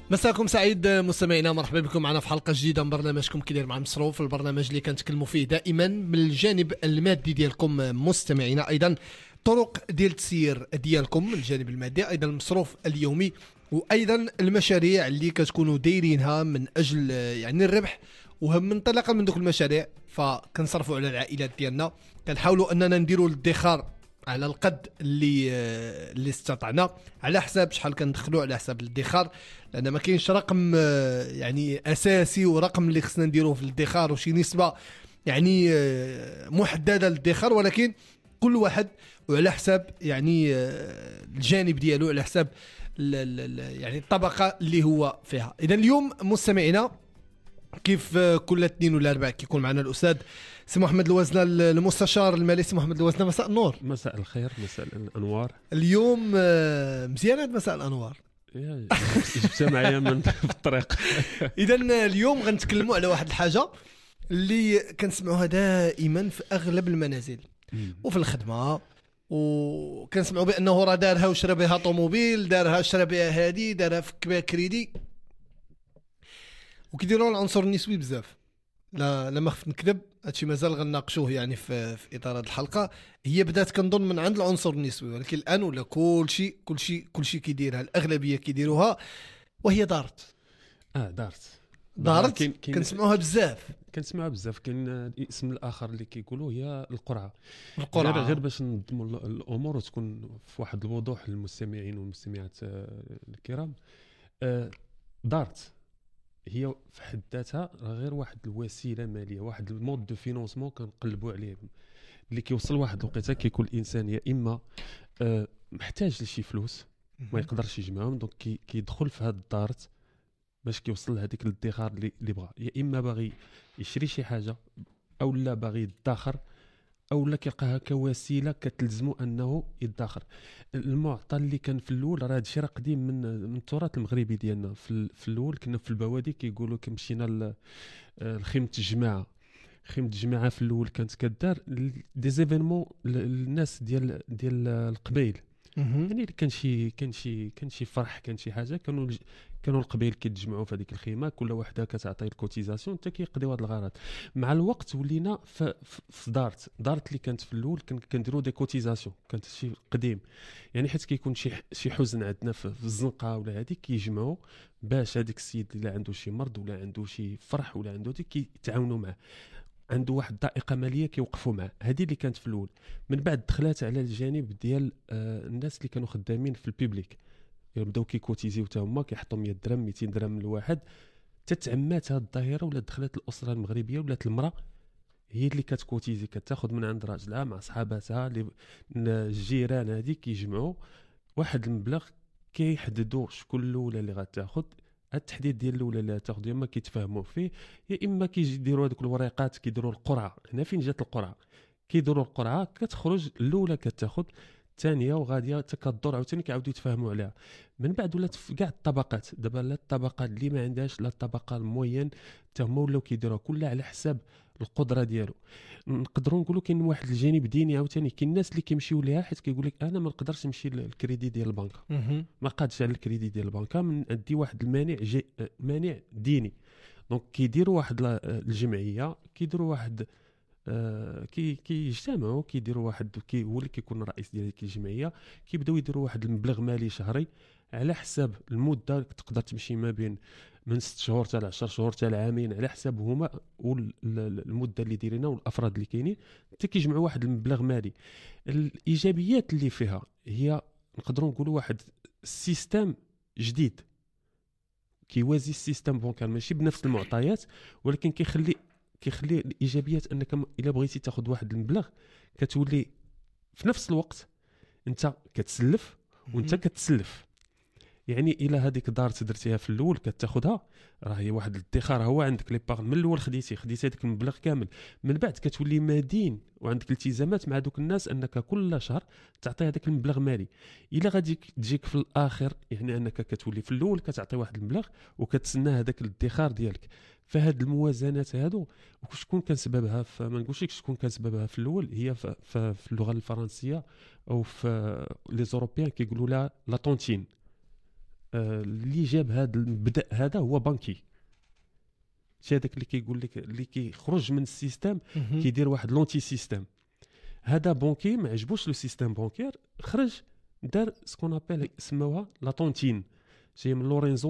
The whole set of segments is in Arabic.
مساكم سعيد مستمعينا، مرحبا بكم معنا في حلقه جديده من برنامجكم كي داير مع المصروف، البرنامج اللي كنتكلموا فيه دائما من الجانب المادي ديالكم مستمعينا، ايضا طرق ديال التسيير ديالكم من الجانب المادي، ايضا المصروف اليومي، وايضا المشاريع اللي كتكونوا دايرينها من اجل يعني الربح. وهم انطلاقا من دوك المشاريع فكنصرفوا على العائلات ديالنا، كنحاولوا اننا نديروا الادخار على القد اللي استطعنا، على حساب شحال كندخلوا على حساب الادخار، لان ما كاينش رقم يعني اساسي ورقم اللي خصنا نديروه في الادخار وشي نسبه يعني محدده للادخار، ولكن كل واحد وعلى حساب يعني الجانب ديالو، على حساب يعني الطبقه اللي هو فيها. اذا اليوم مستمعينا كيف كل اثنين ولا اربعاء كيكون معنا الاستاذ سي محمد الوزنه المستشار المالي. سي محمد الوزنه، مساء النور. مساء الخير، مساء الانوار. اليوم مزيان هذا مساء الانوار، جبتها معايا من في الطريق. اذا اليوم غنتكلموا على واحد الحاجه اللي كنسمعوها دائما في اغلب المنازل وفي الخدمه، وكنسمعوا بانه راه دارها وشرى بها طوموبيل، دارها شرى بها هادي، دارها فك بها كريدي، وكيديروا العنصر النسوي بزاف. لا ما خفت نكذب، هادشي مازال غنناقشوه يعني في اطار هذه الحلقه. هي بدات كنظن من عند العنصر النسوي، ولكن الان ولا كلشي كيديرها، الاغلبيه كيديروها، وهي دارت. دارت كنسمعوها بزاف. كاين الاسم الاخر اللي كيقولوا هي القرعه. غير باش ننظموا الامور وتكون في واحد الوضوح للمستمعين والمستمعات الكرام. دارت هي في حد ذاتها غير واحد الوسيله ماليه، واحد المود دو فينونسمون كنقلبوا عليه، اللي كيوصل واحد الوقيته كيكون الانسان يا اما محتاج لشي فلوس ما يقدرش يجمعهم، دونك كيدخل في هاد الدارت باش كيوصل لهذيك الادخار اللي بغا، يا اما باغي يشري شي حاجه او لا باغي يدخر او لا كيلقاها كوسيله كتلزمو انه يدخر. المعطى اللي كان في الاول راه هادشي راه قديم من التراث المغربي ديالنا. في الاول كنا في البوادي كيقولوا كمشينا لخيمه الجماعه. خيمه الجماعه في الاول كانت كدار دي زيفينمون الناس ديال القبائل، يعني كان شي فرح، كان شي حاجه، كانوا القبائل كيتجمعوا في هذيك الخيمه، كل وحده كتعطي الكوتيزاسيون حتى كيقضيو هذا الغرض. مع الوقت ولينا في دارت اللي كانت في الاول كنديروا دي كوتيزاسيون، كانت شي قديم يعني، حيت كيكون شي حزن عندنا في الزنقه ولا هذيك كيجمعوا باش هذاك السيد اللي عنده شي مرض ولا عنده شي فرح ولا عنده ديك كيتعاونوا معاه، عنده واحد ضائقه ماليه كيوقفوا معاه. هذه اللي كانت في الاول. من بعد دخلت على الجانب ديال الناس اللي كانوا خدامين في البيبليك، بداو كيكوتيزيو حتى هما، كيحطوا 100 درهم 200 درهم لواحد. تتعمات هذه الظاهره ولا دخلت الاسره المغربيه، ولات المراه هي اللي كتكوتيزي، كتاخذ من عند راجلها مع صحاباتها الجيران، هذه كيجمعوا واحد المبلغ، كيحددوا شكون الاولى اللي غتاخذ. التحديد ديال الاولى اللي تاخذ يا اما كيتفاهموا فيه، يا اما كيديروا هذوك الوريقات، كيديروا القرعه. هنا فين جات القرعه، كيديروا القرعه كتخرج الاولى كتاخذ، الثانيه وغاديه تكدر عاوتاني كيعاودوا يتفاهموا عليها. من بعد ولات في كاع الطبقات، دابا لا الطبقه اللي ما عندهاش لا الطبقه الموين حتى هما ولاو كيديروها كلها على حساب القدره ديالو. نقدروا نقولوا كاين واحد الجانب ديني عاوتاني، كاين الناس اللي كيمشيو ليها حيت كيقول لك انا ما نقدرش نمشي للكريدي ديال البنكه، ما قادش على الكريدي ديال البنكه، من عندي واحد المانع مانع ديني. دونك كيديروا واحد الجمعيه، كيديروا واحد كيجتمعوا، كيديروا واحد هو اللي كيكون الرئيس ديال ديك الجمعيه، كيبداو يديروا واحد المبلغ مالي شهري على حساب المده. تقدر تمشي ما بين من 6 شهور حتى 10 شهور حتى عامين، على حساب هما والمده اللي دايرينها والافراد اللي كاينين، حتى كيجمعوا واحد المبلغ مالي. الايجابيات اللي فيها هي نقدروا نقولوا واحد السيستم جديد كيوازي السيستم بونكار، ماشي بنفس المعطيات، ولكن كيخلي الايجابيات انك الا بغيتي تاخذ واحد المبلغ كتولي في نفس الوقت انت كتسلف وانت كتسلف. يعني الى هذيك دار درتيها في الاول كتاخذها، راه هي واحد الادخار، هو عندك لي باغ من الاول خديتي هذاك المبلغ كامل، من بعد كتولي مدين وعندك التزامات مع دوك الناس انك كل شهر تعطي هذاك المبلغ مالي. الى غادي تجيك في الاخر يعني انك كتولي في الاول كتعطي واحد المبلغ وكتسنى هذاك الادخار ديالك. فهاد الموازنات هادو شكون كان سببها؟ ما نقولش لك شكون كان سببها في الاول، هي في اللغه الفرنسيه او في لي زوروبيان كيقولوا لها لا طونتين. اللي جاب هذا المبدا هذا هو بانكي. شي هذاك اللي كيقول لك اللي كيخرج من السيستم كيدير واحد لونتي سيستم. هذا بانكي ما عجبوش لو سيستم بانكير، خرج دار سكون ابل سموها لا طونتين، جاي من لورينزو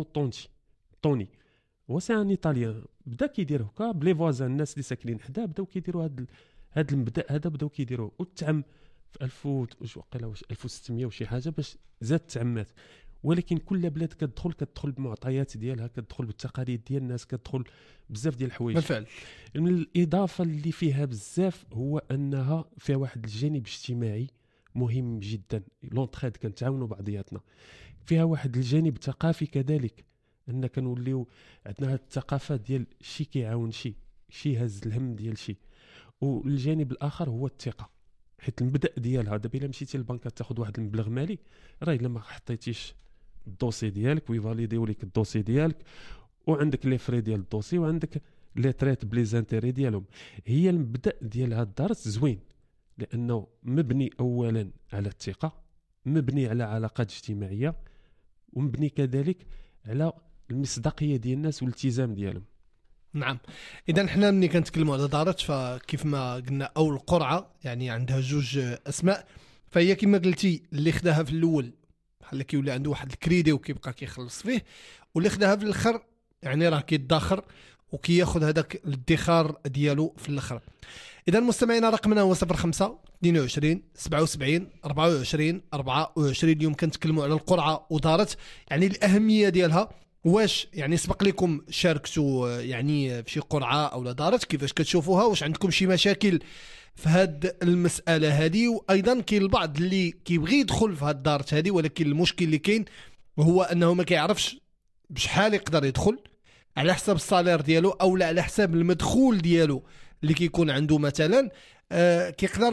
طوني. هو سي ان ايطاليان، بدا كيدير هكا بلي فوازان، الناس اللي ساكنين حدا بداو كيديروا هذا المبدا هذا، بداو كيديروه وتعم في 1000 وقيلا 1600 وشي حاجه باش زاد تعمات. ولكن كل بلاد كتدخل بمعطيات ديالها، كتدخل بالتقاليد ديال الناس، كتدخل بزاف ديال الحوايج. بالفعل من الاضافه اللي فيها بزاف هو انها فيها واحد الجانب اجتماعي مهم جدا، لونتريد، كنتعاونوا بعضياتنا. فيها واحد الجانب ثقافي كذلك، ان كنوليو عندنا هذه الثقافه ديال شي كيعاون شي هز الهم ديال شي. والجانب الاخر هو الثقه، حيت المبدا ديالها دابا الا مشيتي للبنك تاخذ واحد المبلغ مالي، راه الا ما حطيتيش الدوسي ديالك ويفاليديو لك الدوسي ديالك، وعندك لي فري ديال الدوسي، وعندك لي تريت بلي زانتيري ديالهم. هي المبدا ديال هاد الدارس زوين لانه مبني اولا على الثقه، مبني على علاقات اجتماعيه، ومبني كذلك على المصداقيه ديال الناس والالتزام ديالهم. نعم. اذا حنا ملي كنتكلموا على دارت، فكيف ما قلنا او القرعه يعني عندها جوج اسماء. فهي كما قلتي اللي خداها في الاول بحال كيولي عنده واحد الكريدي وكيبقى كيخلص فيه، واللي خداها في الاخر يعني راه كيدخر وكياخذ هذاك الادخار ديالو في الاخر. اذا مستمعينا رقمنا هو 05 22 77 24 24. اليوم كنتكلموا على القرعه ودارت، يعني الاهميه ديالها. واش يعني سبق لكم شاركتوا يعني في شي قرعه او لا دارت؟ كيفاش كتشوفوها؟ واش عندكم شي مشاكل في هاد المساله هذه؟ وايضا كاين البعض اللي كيبغي يدخل في هاد دارت هذه، ولكن المشكل اللي كاين هو انه ما كيعرفش بشحال يقدر يدخل على حساب الصالير ديالو او لا على حساب المدخول ديالو اللي كيكون عنده مثلا. كيقدر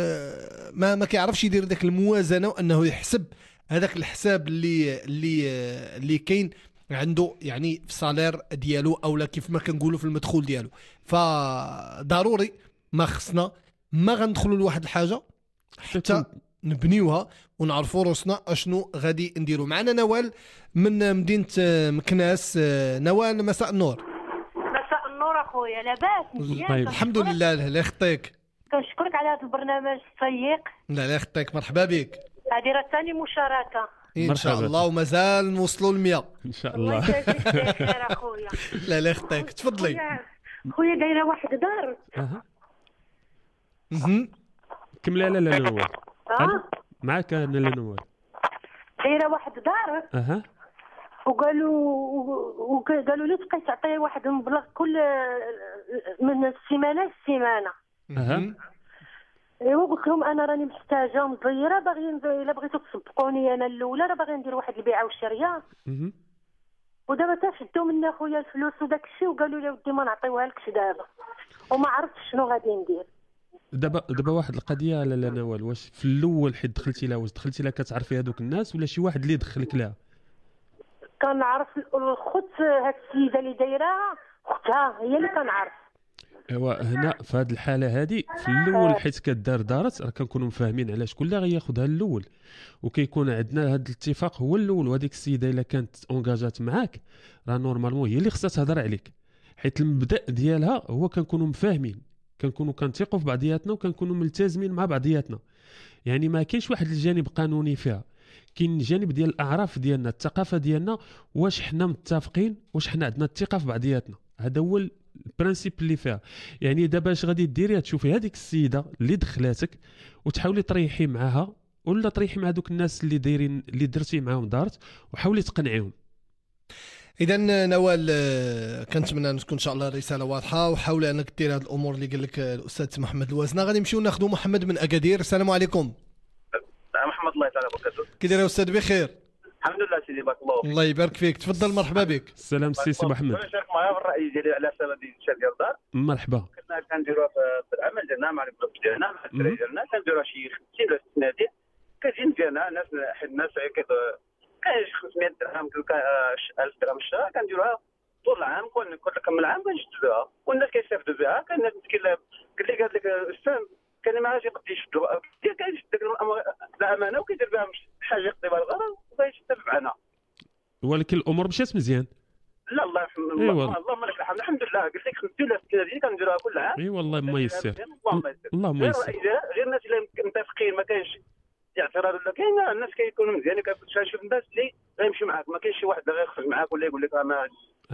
ما كيعرفش يدير داك الموازنه، وانه يحسب هذاك الحساب اللي كاين عنده يعني في الصالير ديالو او لا كيف ما كنقولوا في المدخول ديالو. فضروري ما خصنا ما غندخلوا لواحد الحاجه حتى نبنيوها ونعرفوا روسنا اشنو غادي نديروا. معنا نوال من مدينه مكناس. نوال مساء النور. مساء النور اخويا، لاباس؟ مزيان طيب الحمد لله. الله يخطيك. كنشكرك على هذا البرنامج الشيق. لا الله يخطيك، مرحبا بك. هذه راه ثاني مشاركه ان شاء الله، ومازال نوصلوا ل100 ان شاء الله. الله يجازيك بخير اخويا. لا الله يخطيك، تفضلي. خويا دايره واحد دار. كملي على لا نوال. معك انا لا نوال. دايره واحد دار. وقالوا لي تبقى تعطي واحد المبلغ كل من السيمانه للسيمانه. ايوا قلت لهم انا راني محتاجه مزيره، الا بغيتو تسبقوني انا الاولى، راه باغي ندير واحد البيعه والشريه. ودابا تشدوا منا خويا الفلوس وداك الشيء، وقالوا لي ودي ما نعطيوها لكش دابا، وما عرفتش شنو غادي ندير. دابا واحد القضيه على لا نوال، واش في الاول حيت دخلتي لها، واش دخلتي لها كتعرفي هذوك الناس ولا شي واحد اللي دخلك لها؟ كنعرف الخت هاد السيده اللي دايراها، اختها هي اللي كنعرف. ايوا هنا في هذه الحاله هذه في الاول حيت كدار دارت راه كنكونوا مفاهمين على شكون اللي غياخذها الاول، وكيكون عندنا هذا الاتفاق هو الاول. وهذيك السيده الا كانت اونجاجات معاك راه نورمالمون هي اللي خصها تهضر عليك، حيت المبدا ديالها هو كنكونوا مفاهمين، كنكونوا كنثقوا في بعضياتنا وكنكونوا ملتزمين مع بعضياتنا. يعني ما كاينش واحد الجانب قانوني فيها، كاين جانب ديال الاعراف ديالنا، الثقافه ديالنا، واش حنا متفقين، واش حنا عندنا الثقه في بعضياتنا. هذا هو البرانسيب اللي فيها. يعني دابا اش غادي ديري؟ تشوفي هذيك السيده اللي دخلاتك وتحاولي تريحي معاها، ولا تريحي مع دوك الناس اللي دايرين اللي درتي معاهم دارت، وحاولي تقنعيهم. اذا نوال كنتمنى ان تكون ان شاء الله الرساله واضحه، وحاول انك دير هذه الامور اللي قال لك الاستاذ محمد الوازنه. غادي نمشيو ناخذوا محمد من اكادير. السلام عليكم. محمد الله تعالى وبركاته. كي داير استاذ؟ بخير الحمد لله سيدي، بارك الله فيك. الله يبارك فيك، تفضل مرحبا بك. السلام سي محمد. انا شارك معايا الراي ديالي على حساب هذه الشركه ديال الدار. مرحبا. كنا كنديروها في العمل ديالنا مع الجروب ديالنا مع الدراري ديالنا، كنديروها شي 50 ولا 60 نادي. كتجي مزيانه، ناس الناس كاين 500 درهم 1000 درهم في الشهر، كنديروها طول العام. كل العام كنشدوها والناس كيستافدوا بها. كاين ناس مسكين اللي قال لك الاستاذ كان ما عادش يقدر يشدوها، كيشد ديك الامانه وكيدير بها حاجه يقضي بها الغرض وكيشد معنا. ولكن الامور مشات مزيان. لا الله يرحم اللهم لك الحمد. الحمد لله. قلت لك 5000 ديالي كنديروها كل عام. اي والله ما يسر. اللهم يسر. غير الناس اللي متفقين ما كاينش اعتراض ولا كاين الناس كيكونوا مزيانين. كتشوف الناس اللي غيمشي معاك، ما كاينش شي واحد اللي غيخرج معاك ولا يقول لك ما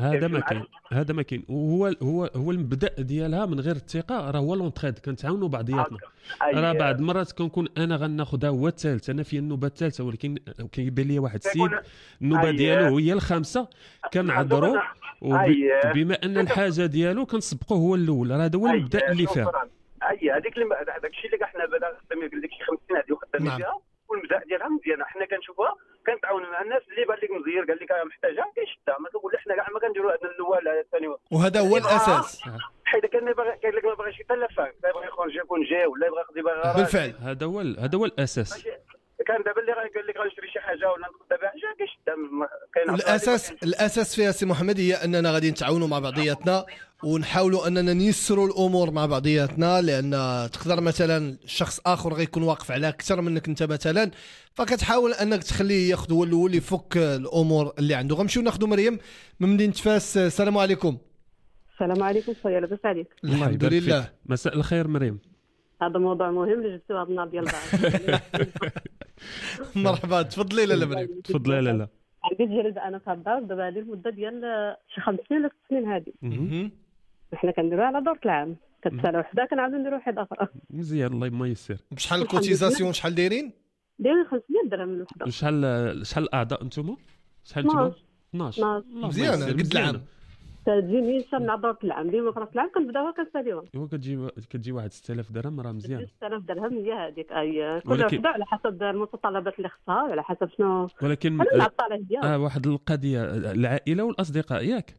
هذا ما كاين. هو المبدا ديالها من غير الثقه راه هو لونتريد. كنتعاونوا بعضياتنا. راه بعض المرات كنكون انا غناخذها هو الثالث، انا في النوبه الثالثه، ولكن كيبان لي واحد السيد النوبه ديالو هي الخامسه، كنعذروا بما ان الحاجه ديالو كنسبقوه هو الاول. راه هذا هو المبدا اللي فيه. هذاك الشيء اللي حنا بدا خدامين قال لك شي 50 هذه وخدامين فيها، والمبدا ديالها مزيانه. حنا كنشوفوها كنتعاونوا مع الناس اللي بان لك مزير قال لك محتاجها كيشدها. ما كنقول حنا كاع ما كنديروا هذا الاول هذا الثاني، وهذا هو الاساس. حيت كان لك ما باغيش يتلفك، لا يبغي يخرج يكون جاي ولا يبغي يقضي بها. بالفعل هذا هو الاساس. كان دابا اللي قال لك غنشري شي حاجه ولا نقضي بها حاجه كيشدها. كاين الاساس فيها سي محمد هي اننا غادي نتعاونوا مع بعضياتنا ونحاولوا اننا نيسروا الامور مع بعضياتنا، لان تقدر مثلا شخص اخر غيكون واقف على اكثر منك انت مثلا، فكتحاول انك تخليه ياخذ هو الاول يفك الامور اللي عنده. غنمشيو ناخذوا مريم من مدينه فاس. السلام عليكم. السلام عليكم خويا، لاباس عليك؟ الحمد لله. مساء الخير مريم. هذا موضوع مهم اللي جبتوه هذا النهار ديال بعض. مرحبا، تفضلي لاله مريم. تفضلي لاله. عندي تجربه انا في الدار دابا هذه المده ديال شي 5 سنين ولا 6 سنين هذه. حنا كنديروها على دورة العام، كتسالى وحده كنعاودو نديرو واحد اخر. مزيان الله ما يسر. بشحال الكوتيزاسيون شحال دايرين 500 درهم الوحده. شحال الاعضاء نتوما؟ شحال نتوما؟ 12. مزيان قد العام. كتجيني من دورة العام ديما في راس العام كنبداوها كنساليوها. ايوا كتجي واحد 6000 درهم راه مزيان. 6000 درهم هي هذيك كل وحده على حسب المتطلبات اللي خصها وعلى حسب شنو. ولكن واحد القضيه العائله والاصدقاء ياك.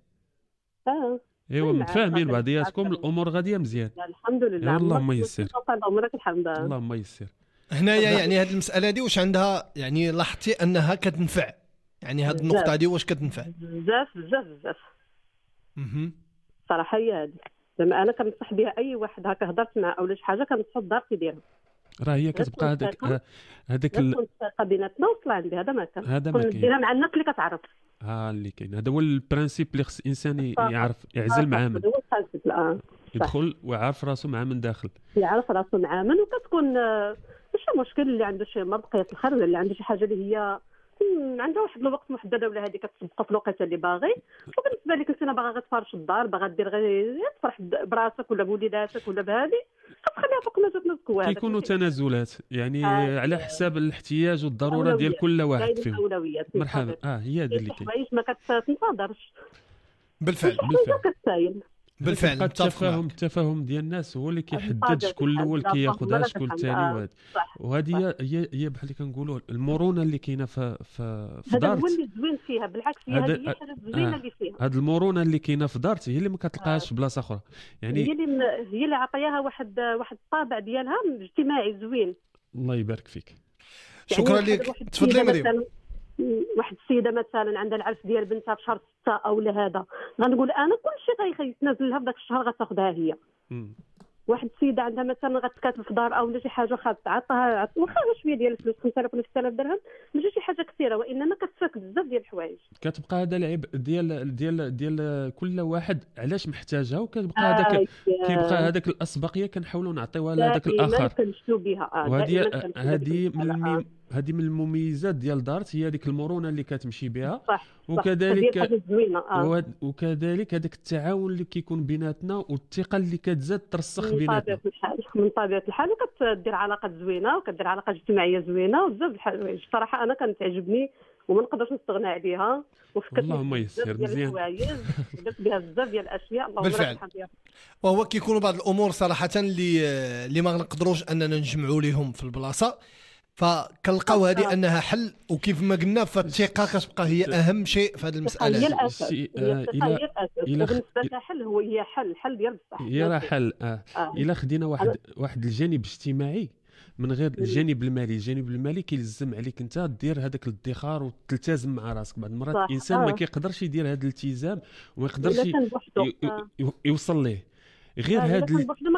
ايوا متفاهمين بعضياتكم الامور غاديه مزيان. الحمد لله. اللهم يسر. عمرك الحمد لله. اللهم يسر. هنايا يعني هذه المساله دي واش عندها يعني لاحظتي انها كتنفع؟ يعني هذه النقطه هذه واش كتنفع؟ بزاف بزاف بزاف. صراحه هي هذه زعما انا كنصح بها اي واحد هكا هضرت معاه او شي حاجه كنصح الدار كيديرها. راه هي كتبقى هذاك الثقه بيناتنا وصل عندي هذا ما كان. هذا ما كاين. نديرها مع الناس اللي كتعرف. اللي كاين هذا هو البرانسيب اللي خص الانسان يعرف يعزل مع من. هو البرانسيب يدخل ويعرف راسو مع من داخل. يعرف راسو مع من، وكتكون ماشي مشكل اللي عنده شي مرض بقيه الخير ولا اللي عنده شي حاجه اللي هي عندها واحد الوقت محدده ولا هذه كتسبق في الوقت اللي باغي. وبالنسبه لك انت باغا غير تفرش الدار، باغا دير غير تفرح براسك ولا بوليداتك ولا بهذه، كتخليها فوق نزوك وهذا. كيكونوا تنازلات يعني على حساب الاحتياج والضروره ديال كل واحد فيهم. مرحبا. هي هذه اللي كاين. ما كتنتظرش. بالفعل بالفعل التفاهم ديال الناس هو اللي كيحدد شكون الاول كياخذها شكون الثاني. وهذه هي بحال اللي كنقولوا المرونه اللي كاينه في دارت. هذا هو اللي زوين فيها، بالعكس هي هذه حاجه زوينه اللي فيها. هذه المرونه اللي كاينه في دارت هي اللي ما كتلقاهاش في بلاصه اخرى. يعني هي اللي عطياها واحد الطابع ديالها اجتماعي زوين. الله يبارك فيك. شكرا لك. تفضلي مريم. واحد السيده مثلا عندها العرس ديال بنتها في شهر 6 او لهذا، غنقول انا كلشي غيتنازل لها في ذاك الشهر غتاخذها هي. واحد السيده عندها مثلا غتكاتب في دار او شي حاجه خاص تعطيها واخا شويه ديال الفلوس 5000 ولا 6000 درهم، ماشي شي حاجه كثيره وانما كتفك بزاف ديال الحوايج. كتبقى هذا العيب ديال كل واحد علاش محتاجها، وكتبقى هذاك كيبقى هذاك الاسبقيه كنحاولوا نعطيوها لهذاك الاخر. كنشتو بها. هذه من المميزات ديال دارت، هي هذيك المرونه اللي كتمشي بها. وكذلك هذاك التعاون اللي كيكون بيناتنا والثقه اللي كتزاد ترسخ بيناتنا من طبيعه الحال، وكتدير علاقه زوينه وكدير علاقه اجتماعيه زوينه وبزاف الحوايج. صراحه انا كانت تعجبني وما نقدرش نستغنى عليها، وفكرت اللهم يسر مزيان درت بها بزاف ديال الاشياء. اللهم لك الحمد. وهو كيكونوا بعض الامور صراحه اللي ما نقدروش اننا نجمعوا لهم في البلاصه، فكنلقاو هذه انها حل. وكيف ما قلنا فالثقه كتبقى هي اهم شيء في هذه المساله. هي الاساس. بالنسبه للحل هي حل ديال بصح. هي راه حل. الا خدينا واحد الجانب الاجتماعي من غير الجانب المالي. الجانب المالي كيلزم عليك انت دير هذاك الادخار وتلتزم مع راسك. بعض المرات الانسان ما كيقدرش يدير هذا الالتزام وما يقدرش يوصل ليه. غير هذا بوحدو ما كتوصلش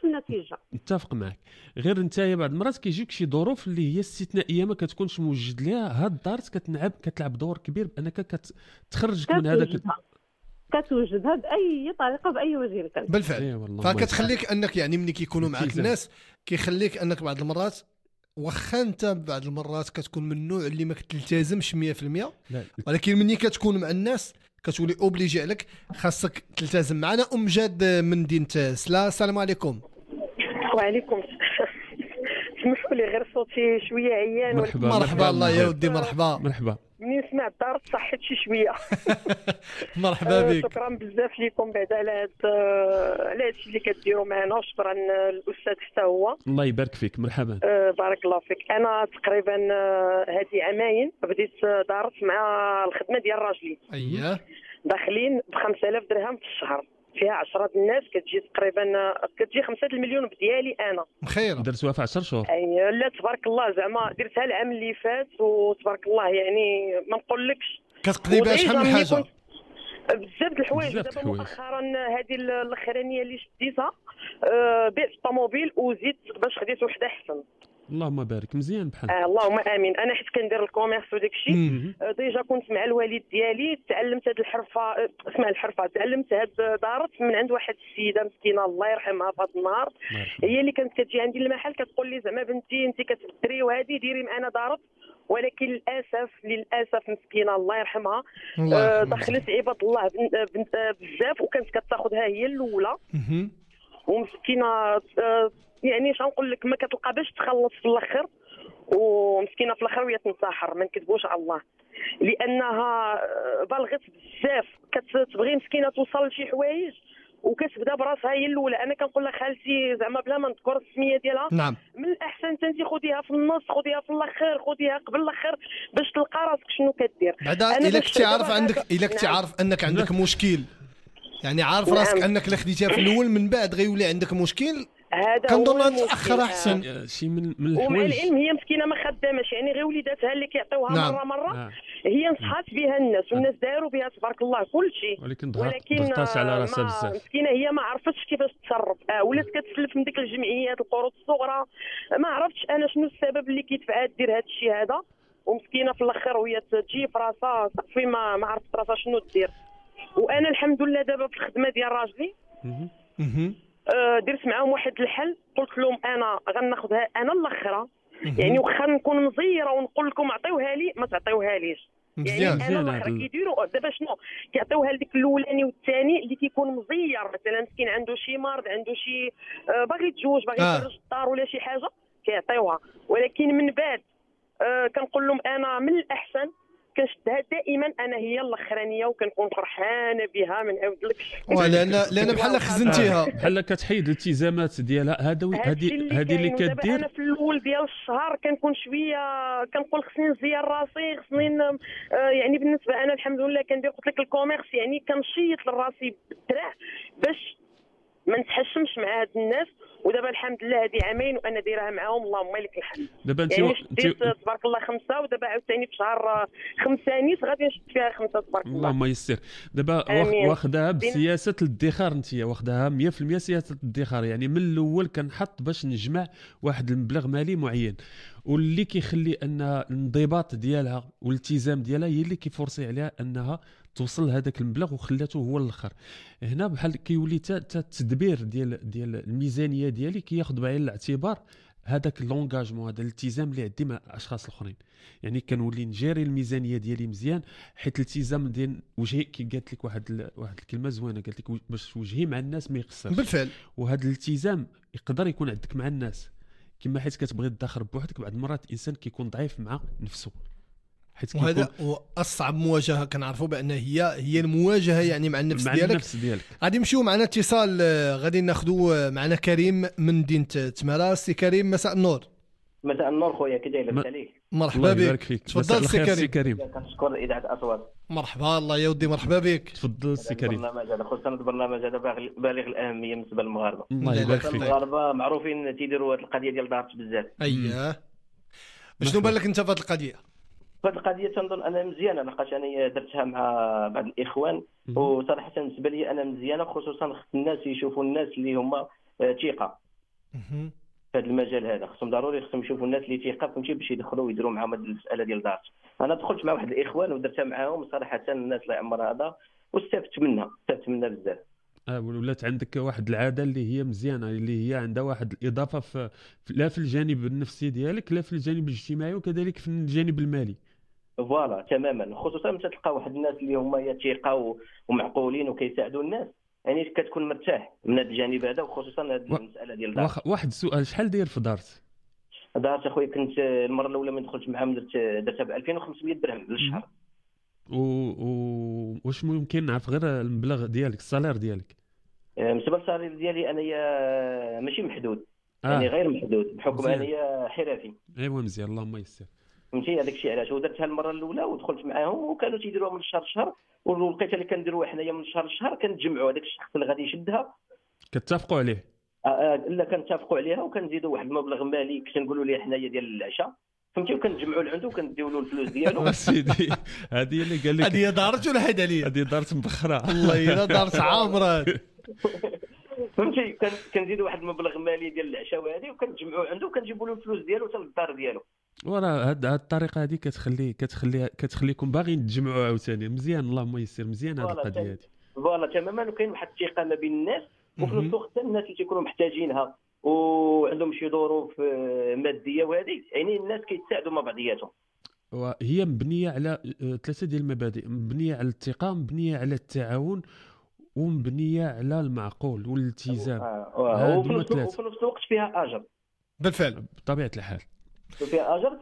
النتيجه. متفق معك، غير انت بعض المرات كيجيوك شي ظروف اللي هي استثنائيه ما كتكونش موجد ليها، هاد الدار كتلعب دور كبير بانك كتخرجك من هذاك كتوجدها باي طريقه باي وجه كان. بالفعل فكتخليك انك يعني ملي كيكونوا معك الناس كيخليك انك بعض المرات واخا انت بعض المرات كتكون من النوع اللي ما كتلتزمش 100%، ولكن ملي كتكون مع الناس كتولي اوبليجي عليك خاصك تلتزم. معنا ام جاد من مدينه سلا. السلام عليكم. وعليكم سمحوا لي غير صوتي شويه عيان. مرحبا الله يا ودي. مرحبا منين سمع الدار صحت شي شويه. مرحبا بك. شكرا بزاف لكم بعد على هذا الشيء اللي كديروا معنا، وشكرا الاستاذ حتى هو. الله يبارك فيك. مرحبا. بارك الله فيك. انا تقريبا هذه عامين بديت دارت مع الخدمه ديال راجلي. اييه داخلين ب 5000 درهم في الشهر، فيها 10 الناس، كتجي تقريبا 5 المليون ديالي انا. خير درتوها في 10 شهور. اي لا تبارك الله، زعما درتها العام اللي فات وتبارك الله، يعني ما نقولكش كتقضي بها شحال من حاجه، بزاف د الحوايج. دابا مؤخرا هذه الاخرانيه اللي شديتها بعت الطوموبيل وزيد باش خديت وحده احسن. اللهم بارك. مزيان بحال اللهم امين. انا حيت كندير الكوميرس وداك الشيء ديجا كنت مع الوالد ديالي، تعلمت هذه الحرفه، اسمها الحرفه، تعلمت هاد دارت من عند واحد السيده مسكينه الله يرحمها في هذا النهار. هي اللي كانت كتجي عندي المحل كتقول لي زعما بنتي انت كتبدري وهذه ديري معنا دارت، ولكن للاسف مسكينه الله يرحمها دخلت عباد الله بزاف، وكانت كتاخذها هي الاولى ومسكينه يعني اش نقول لك ما كتلقى باش تخلص في الاخر، ومسكينه في الاخر وهي تنتحر، ما نكذبوش على الله، لانها بالغت بزاف، كتبغي مسكينه توصل لشي حوايج وكتبدا براسها هي الاولى. انا كنقول لها خالتي زعما بلا ما نذكر السميه ديالها، نعم، من الاحسن انت خذيها في النص، خذيها في الاخر، خذيها قبل الاخر باش تلقى راسك شنو كدير. بعدا الا كنتي عارف عندك، الا كنتي عارف انك عندك مشكل، يعني عارف راسك انك الا خديتيها في الاول من بعد غيولي عندك مشكل، هذا كنظن تاخر احسن. شي من ومع الحوايج. العلم هي مسكينه ما خدامش، يعني غير وليداتها اللي كيعطيوها مره هي نصحات بها الناس والناس داروا بها تبارك الله كل شيء، ولكن ضغطات على راسها بزاف. مسكينه هي ما عرفتش كيفاش تتصرف، ولات كتسلف من ديك الجمعيات القروض الصغرى، ما عرفتش انا شنو السبب اللي كيدفعها دير هذا الشيء هذا، ومسكينه في الاخر وهي تجي في راسها صافي ما عرفت راسها شنو دير. وانا الحمد لله دابا في الخدمه ديال راجلي درت معاهم واحد الحل، قلت لهم انا غناخذها انا الاخره، يعني واخا نكون مزيره ونقول لكم عطيوها لي ما تعطيوها ليش، يعني انا الاخره كيديروا دابا شنو كيعطيوها لديك الاولاني والثاني اللي كيكون مزير، مثلا مسكين عنده شي مرض، عنده شي باغي يتزوج، باغي يخرج الدار ولا شي حاجه كيعطيوها، ولكن من بعد كنقول لهم انا من الاحسن كنشدها دائما انا هي الاخرانيه، وكنكون فرحانه بها من عاود لك لان بحال خزنتيها، بحال كتحيد الالتزامات ديالها. هذه اللي كدير. انا في الاول ديال الشهر كنكون شويه كنقول خصني نزير راسي، خصني يعني بالنسبه انا الحمد لله كندير قلت لك الكوميرس، يعني كنشيط لراسي بالدراع باش ما نتحشمش مع هاد الناس. ودابا الحمد لله هذه عامين وانا دايرها معاهم، اللهم لك الحمد. دابا انت يعني تبارك الله 5، ودابا عاوتاني في شهر 5 نيت غادي نشد فيها 5 تبارك الله. اللهم يسر. دابا واخدها بسياسه الادخار، انت واخدها 100% سياسه الادخار، يعني من الاول كنحط باش نجمع واحد المبلغ مالي معين، واللي كيخلي ان الانضباط ديالها والالتزام ديالها هي اللي كيفرصي عليها انها توصل لهذاك المبلغ وخلاته هو الاخر. هنا بحال كيولي التدبير ديال الميزانيه ديالي كياخذ بعين الاعتبار هذاك لونغاجمون، هذا الالتزام اللي عندي مع الاشخاص الاخرين، يعني كنولي نجيري الميزانيه ديالي مزيان، حيت الالتزام ديال وجهي كي قالت لك واحد الكلمه زوينه، قالت لك باش وجهي مع الناس ما يقصرش بالفعل، وهذا الالتزام يقدر يكون عندك مع الناس، كما حيت كتبغي تدخر بوحدك بعض المرات الانسان كيكون ضعيف مع نفسه، وهذا هو اصعب مواجهه كنعرفوا بان هي المواجهه يعني مع النفس ديالك. غادي نمشيو معنا اتصال، غادي ناخذوا معنا كريم من مدينه تمارا. سي كريم مساء النور. مساء النور خويا، كي داير؟ لاباس عليك؟ مرحبا بك، تفضل سي كريم. كنشكر اذاعه اصوات. مرحبا الله يا ودي، مرحبا بك، تفضل سي كريم. البرنامج هذا خصوصا البرنامج هذا بالغ الاهميه بالنسبه للمغاربه. الله يبارك فيك. المغاربه معروفين تيديروا هذه القضيه ديال دارت بزاف. اييه، شنو بان لك انت في هذه القضيه؟ هذه القضيه تنظن انا مزيانه، لقاش انا درتها مع بعض الاخوان، وصراحه بالنسبه لي انا مزيانه، خصوصا الناس يشوفوا الناس اللي هما ثقه، في هذا المجال هذا. خصهم ضروري يشوفوا الناس اللي تيقه فهمتي باش يدخلوا ويديروا معاهم هذه المساله ديال دارت. انا دخلت مع واحد الاخوان ودرتها معاهم صراحه الناس الله يعمر هذا واستفدت منها بزاف. ولات عندك واحد العاده اللي هي مزيانه، اللي هي عندها واحد الاضافه لا في الجانب النفسي ديالك لا في الجانب الاجتماعي وكذلك في الجانب المالي. فوالا تماما، خصوصا ملي تلقى واحد الناس اللي هما ثقه ومعقولين وكيساعدوا الناس، يعني كتكون مرتاح من هذا الجانب هذا، وخصوصا هذه المساله ديال دارت. واحد السؤال، شحال داير في دارت اخويا؟ كنت المره الاولى من دخلت معاهم درتها ب 2500 درهم للشهر. واش ممكن نعرف غير المبلغ ديالك، السالير ديالك؟ بالنسبه للسالير ديالي انايا ماشي محدود، يعني غير محدود بحكم انايا حرفي. ايوا مزيان، اللهم يسر. فهمتي هذاك الشيء علاش ودرتها المره الاولى ودخلت معاهم وكانوا تيديروها من الشهر لشهر، ولقيت اللي كنديروها حنايا من الشهر لشهر كنتجمعوا هذاك الشخص اللي غادي يشدها كتفقوا عليه. لا كنتفقوا عليها وكنزيدوا واحد المبلغ مالي كنقولوا ليه حنايا ديال العشاء، فهمتي، وكنجمعوا لعنده وكنديو له الفلوس ديالو. سيدي هذه اللي قال لك هذه دارت ولا حيد عليا؟ هذه دارت مبخره والله الا دارت عامره. فهمتي، كنزيدوا واحد المبلغ مالي ديال العشاء وهذه وكنجمعوا عنده وكنجيبوا له الفلوس ديالو حتى للدار ديالو. وراه هاد الطريقه هذه كتخليكم باغيين تجمعوا عاوتاني. مزيان، اللهم يسر، مزيان هذه القضيه هذه. فوالا تماما، وكاين واحد الثقه ما بين الناس، وفي نفس الوقت الناس اللي تيكونوا محتاجينها وعندهم شي ظروف ماديه وهذه، يعني الناس كيتساعدوا مع بعضياتهم. وهي مبنيه على 3 ديال المبادئ، مبنيه على الثقه، مبنيه على التعاون، ومبنيه على المعقول والالتزام. وفي نفس الوقت فيها اجر. بالفعل بطبيعه الحال فيها اجر.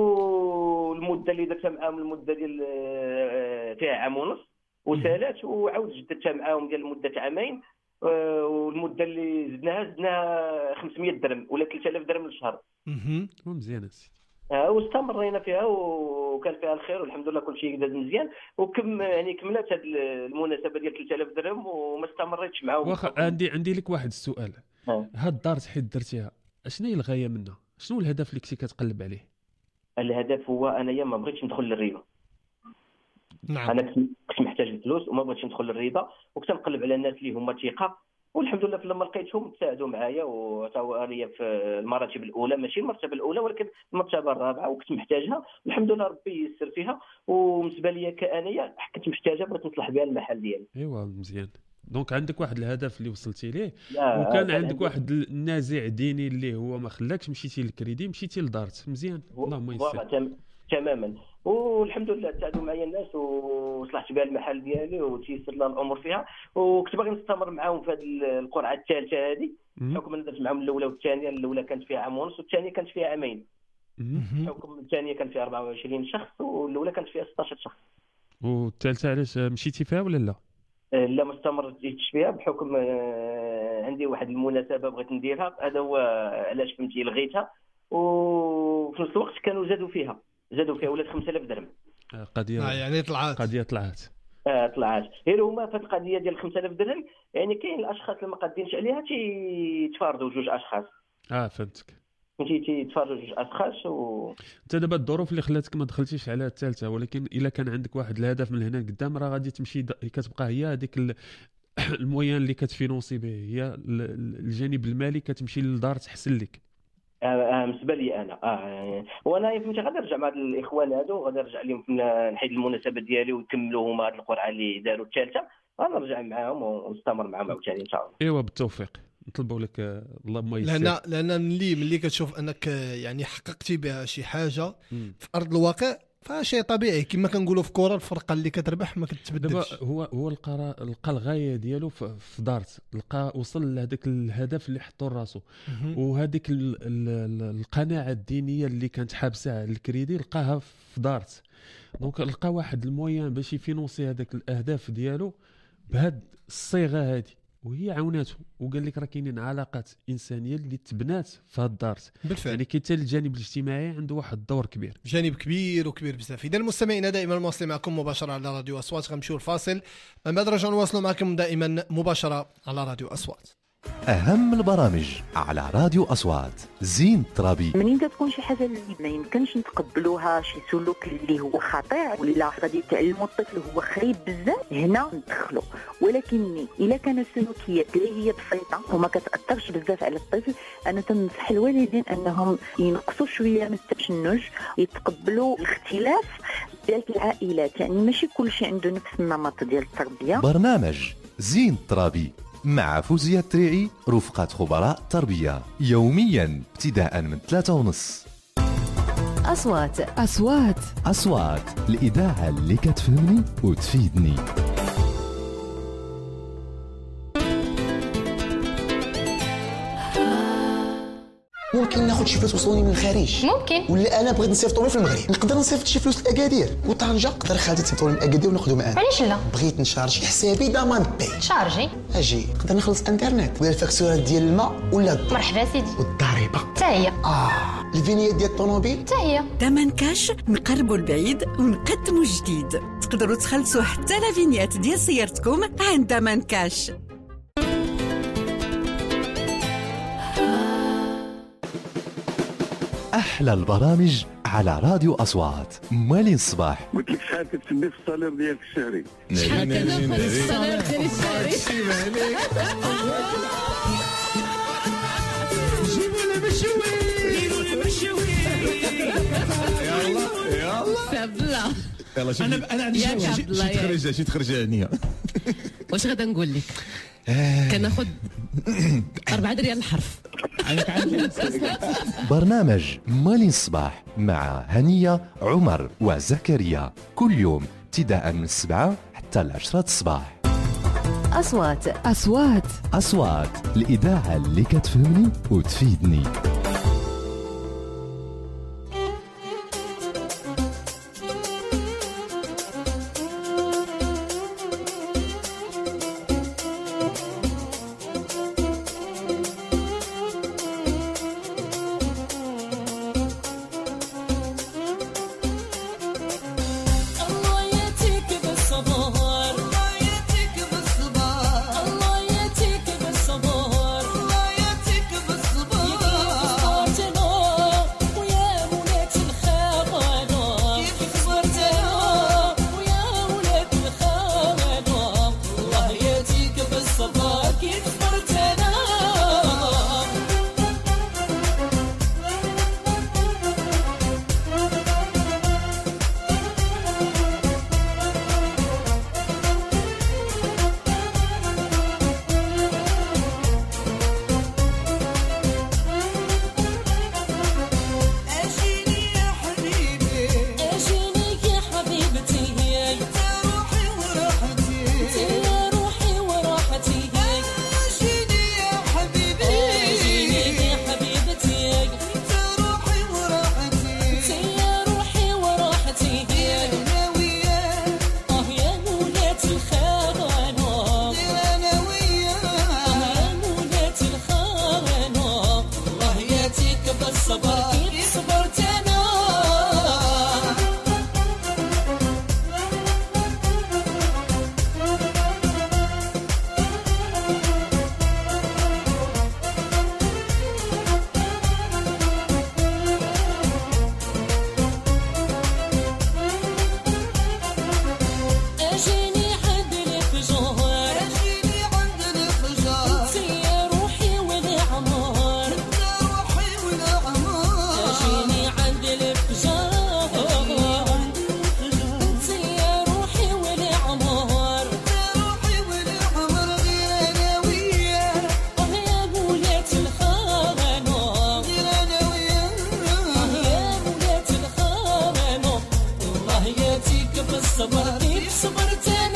والمده اللي درتها معاهم المده ديال فيها عام ونص وسالات، وعاود جددتها معاهم ديال مده عامين، والمده اللي زدناها 500 درهم ولا 3000 درهم للشهر. مزيان السيدي. واستمرينا فيها وكان فيها الخير والحمد لله كل شيء داز مزيان، يعني كملت هذه المناسبه ديال 3000 درهم وما استمريتش معاهم. واخا عندي لك واحد السؤال. هاد الدار حيت درتيها، شنو هي الغايه منها؟ شنو الهدف اللي كنتي كتقلب عليه؟ الهدف هو انايا ما بغيتش ندخل للربا. نعم. انا كنت محتاج الفلوس وما بغيتش ندخل للربا، وكنت نقلب على الناس اللي هما ثقه، والحمد لله لما لقيتهم تساعدوا معايا، وتوا انايا في المراتب الاولى، ماشي المرتبه الاولى ولكن المرتبه الرابعه، وكنت محتاجها الحمد لله ربي ييسر فيها. وبالنسبه لي كانايا كنت محتاجها بغيت نصلح بها المحل ديالي. ايوا مزيان. دونك عندك واحد الهدف اللي وصلتي ليه، وكان عندك واحد النازع ديني اللي هو ما خلاكش مشيتي للكريدي، مشيتي لدارت. مزيان، اللهم يسر. تماما. والحمد لله ساعدوا معايا الناس وصلحت بها المحل ديالي وتيسر لنا الامور فيها، وكنت باغي نستمر معاهم في هذه القرعه الثالثه هذه، حكم ان درت معاهم الاولى والثانيه. الاولى كانت فيها عام ونص والثانيه كانت فيها عامين. حكم الثانيه كان فيها 24 شخص والاولى كانت فيها 16 شخص. والثالثه علاش مشيتي فيها ولا لا؟ لا ما استمرتش فيها بحكم عندي واحد المناسبه بغيت نديرها، هذا هو علاش فهمتي لغيتها. وفي نفس الوقت كانوا زادوا فيها ولات 5000 درهم. قضيه يعني طلعت غير هما في القضيه ديال 5000 درهم. يعني كاين الاشخاص اللي ما قادينش عليها تيتفاردوا جوج اشخاص. فهمتك. فهمتي تيتفاردوا جوج اشخاص. انت دابا الظروف اللي خلاتك ما دخلتيش على الثالثه، ولكن الا كان عندك واحد الهدف من هنا قدام راه غادي تمشي كتبقى هي هذيك المويان اللي كتفينونسي به، هي الجانب المالي كتمشي للدار تحسن لك. بالنسبه لي انا وانا فهمتي غادي نرجع مع هاد الاخوان هادو، غادي نرجع لهم نحيد المناسبه ديالي ويكملوا هما هاد القرعه اللي داروا الثالثه، غنرجع معاهم ونستمر معاهم عاوتاني ان شاء الله. ايوا بالتوفيق، نطلبوا لك اللهم يسر. لان ملي كتشوف انك يعني حققتي بها شي حاجه في ارض الواقع، فشيء طبيعي كما كنقولوا في كره الفرقه اللي كتربح ما كتبدلش. دابا هو لقى الغايه ديالو في دارت، وصل لهذاك الهدف اللي حطو راسو، وهذيك القناعه الدينيه اللي كانت حابسه على الكريدي لقاها في دارت. دونك لقى واحد المويان باش يفينونسي هذاك الاهداف ديالو بهاد الصيغه هذه، وهي عاوناته. وقال لك راه كاينين علاقات انسانيه اللي تبنات في هاد الدارت. بالفعل. يعني كاين حتى الجانب الاجتماعي عنده واحد الدور كبير، جانب كبير بزاف. اذا المستمعين دائما مواصلين معكم مباشره على راديو اصوات. غنمشيو الفاصل، من بعد رجعوا نواصلوا معكم دائما مباشره على راديو اصوات. أهم البرامج على راديو أصوات. زين الترابي. منين كتكون شي حاجه اللي ما يمكنش نتقبلوها، شي سلوك اللي هو خطير ولا غادي تعلموا الطفل هو خايب بزاف، هنا ندخلوا. ولكن الا كانت السلوكيات اللي هي بسيطه وما كتاثرش بزاف على الطفل، انا تنصح الوالدين انهم ينقصوا شويه من التشنج، يتقبلوا الاختلاف ديال العائلات. يعني ماشي كل شيء عنده نفس النمط ديال التربيه. برنامج زين الترابي مع فوزية التريعي رفقة خبراء تربية، يوميا ابتداء من 3:30. أصوات الإذاعة اللي كتفهمني وتفيدني. ممكن ناخذ شي فلوس وصولي من الخارج؟ ممكن. ولا انا بغيت نصيفطهم في المغرب، نقدر نصيفط شي فلوس لاكادير وطنجه، نقدر خالتي تصيفطهم لاكادير وناخذهم معانا. علاش لا؟ بغيت نشارجي حسابي ضمان باي. شارجي اجي نقدر نخلص انترنت ولا الفاكتورات ديال الماء ولا الضوء. مرحبا سيدي. والضريبه حتى هي. الفينيات ديال الطوموبيل حتى هي. ثمن كاش نقربوا البعيد ونقدموا جديد. تقدروا تخلصوا حتى لا فينيات ديال سيارتكم عند ثمن كاش. أحلى البرامج على راديو أصوات. مالين الصباح. قلت لك شحال كتسمي في الصالير ديالك الشهري؟ شحال كناخذ في الصالير ديالي الشهري؟ جيبوا لي مشوي. يلا بلا انا عندي شي تخرج هنيه. واش غادا نقول لك؟ كناخذ 4 ريال الحرف. برنامج مالين الصباح مع هنية عمر وزكريا، كل يوم ابتداء من 7 حتى 10 الصباح. أصوات الإذاعة اللي كتفهمني وتفيدني. صبرتي صبرتي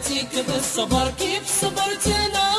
حياتك بالصبر كيف صبرت انا.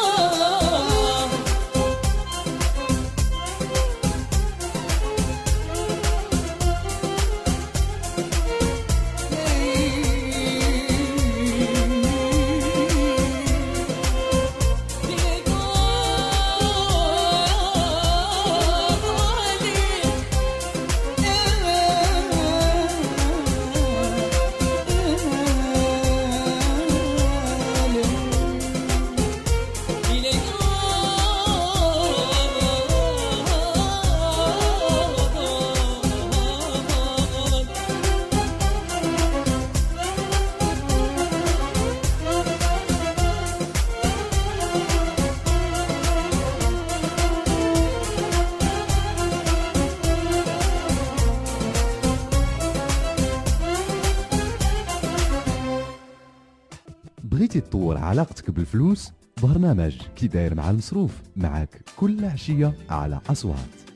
بغيتي تطور علاقتك بالفلوس؟ برنامج كي داير مع المصروف معك كل عشية على أصوات.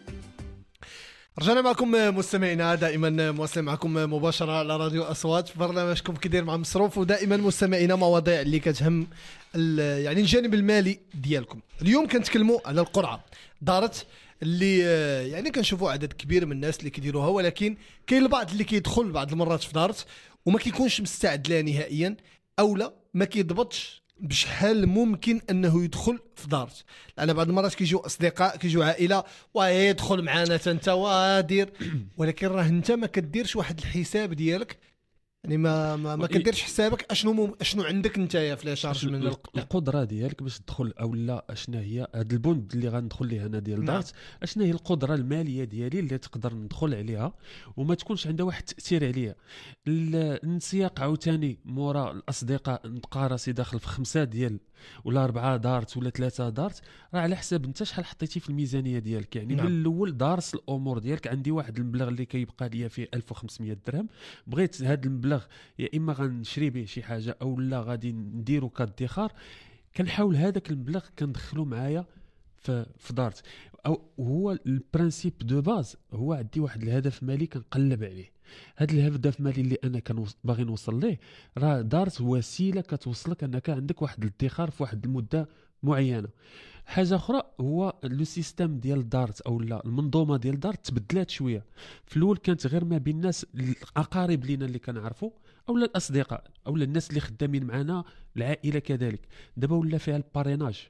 رجعنا معكم مستمعينا، دائما مواصلين معكم مباشرة على راديو أصوات في برنامجكم كي داير مع المصروف، ودائما مستمعينا مواضيع اللي كتهم يعني الجانب المالي ديالكم. اليوم كنتكلموا على القرعة دارت اللي يعني كنشوفوا عدد كبير من الناس اللي كيديروها، ولكن كاين البعض اللي كيدخل بعض المرات في دارت وما كيكونش مستعد لها نهائيا، او لا ما كيضبطش بشحال ممكن انه يدخل في دارت. لان بعض المرات كيجيو اصدقاء كيجيو عائله ويدخل معنا انت وادير، ولكن راه انت ما كديرش واحد الحساب ديالك، يعني ما كديرش حسابك اشنو عندك نتايا في لي شارج من القدره ديالك باش تدخل او لا. اشنا هي هذا البوند اللي غندخل ليه انا ديال دارت، اشنا هي القدره الماليه ديالي اللي تقدر ندخل عليها وما تكونش عندها واحد التاثير عليا. الانسياق عاوتاني مورا الاصدقاء نبقى راسي داخل في 5 ديال ولا 4 دارت ولا 3 دارت، راه على حساب انت شحال حطيتي في الميزانيه ديالك. يعني من الاول دارس الامور ديالك. عندي واحد المبلغ اللي كيبقى ليا فيه 1500 درهم، بغيت هذا المبلغ يا اما غنشري به شي حاجه او لا غادي نديرو كادخار، كنحاول هذاك المبلغ كندخلو معايا في دارت. او هو البرانسيب دو باز، هو عندي واحد الهدف مالي كنقلب عليه. هذا الهدف المالي اللي انا باغي نوصل ليه، راه دارت وسيله كتوصلك انك عندك واحد الادخار في واحد المده معينه. حاجه اخرى هو لو سيستيم ديال دارت او لا المنظومه ديال دارت تبدلات شويه. في الاول كانت غير ما بين الناس الاقارب لينا اللي كنعرفوا او الاصدقاء او الناس اللي خدامين معنا، العائله كذلك. دابا ولا فيها الباريناج،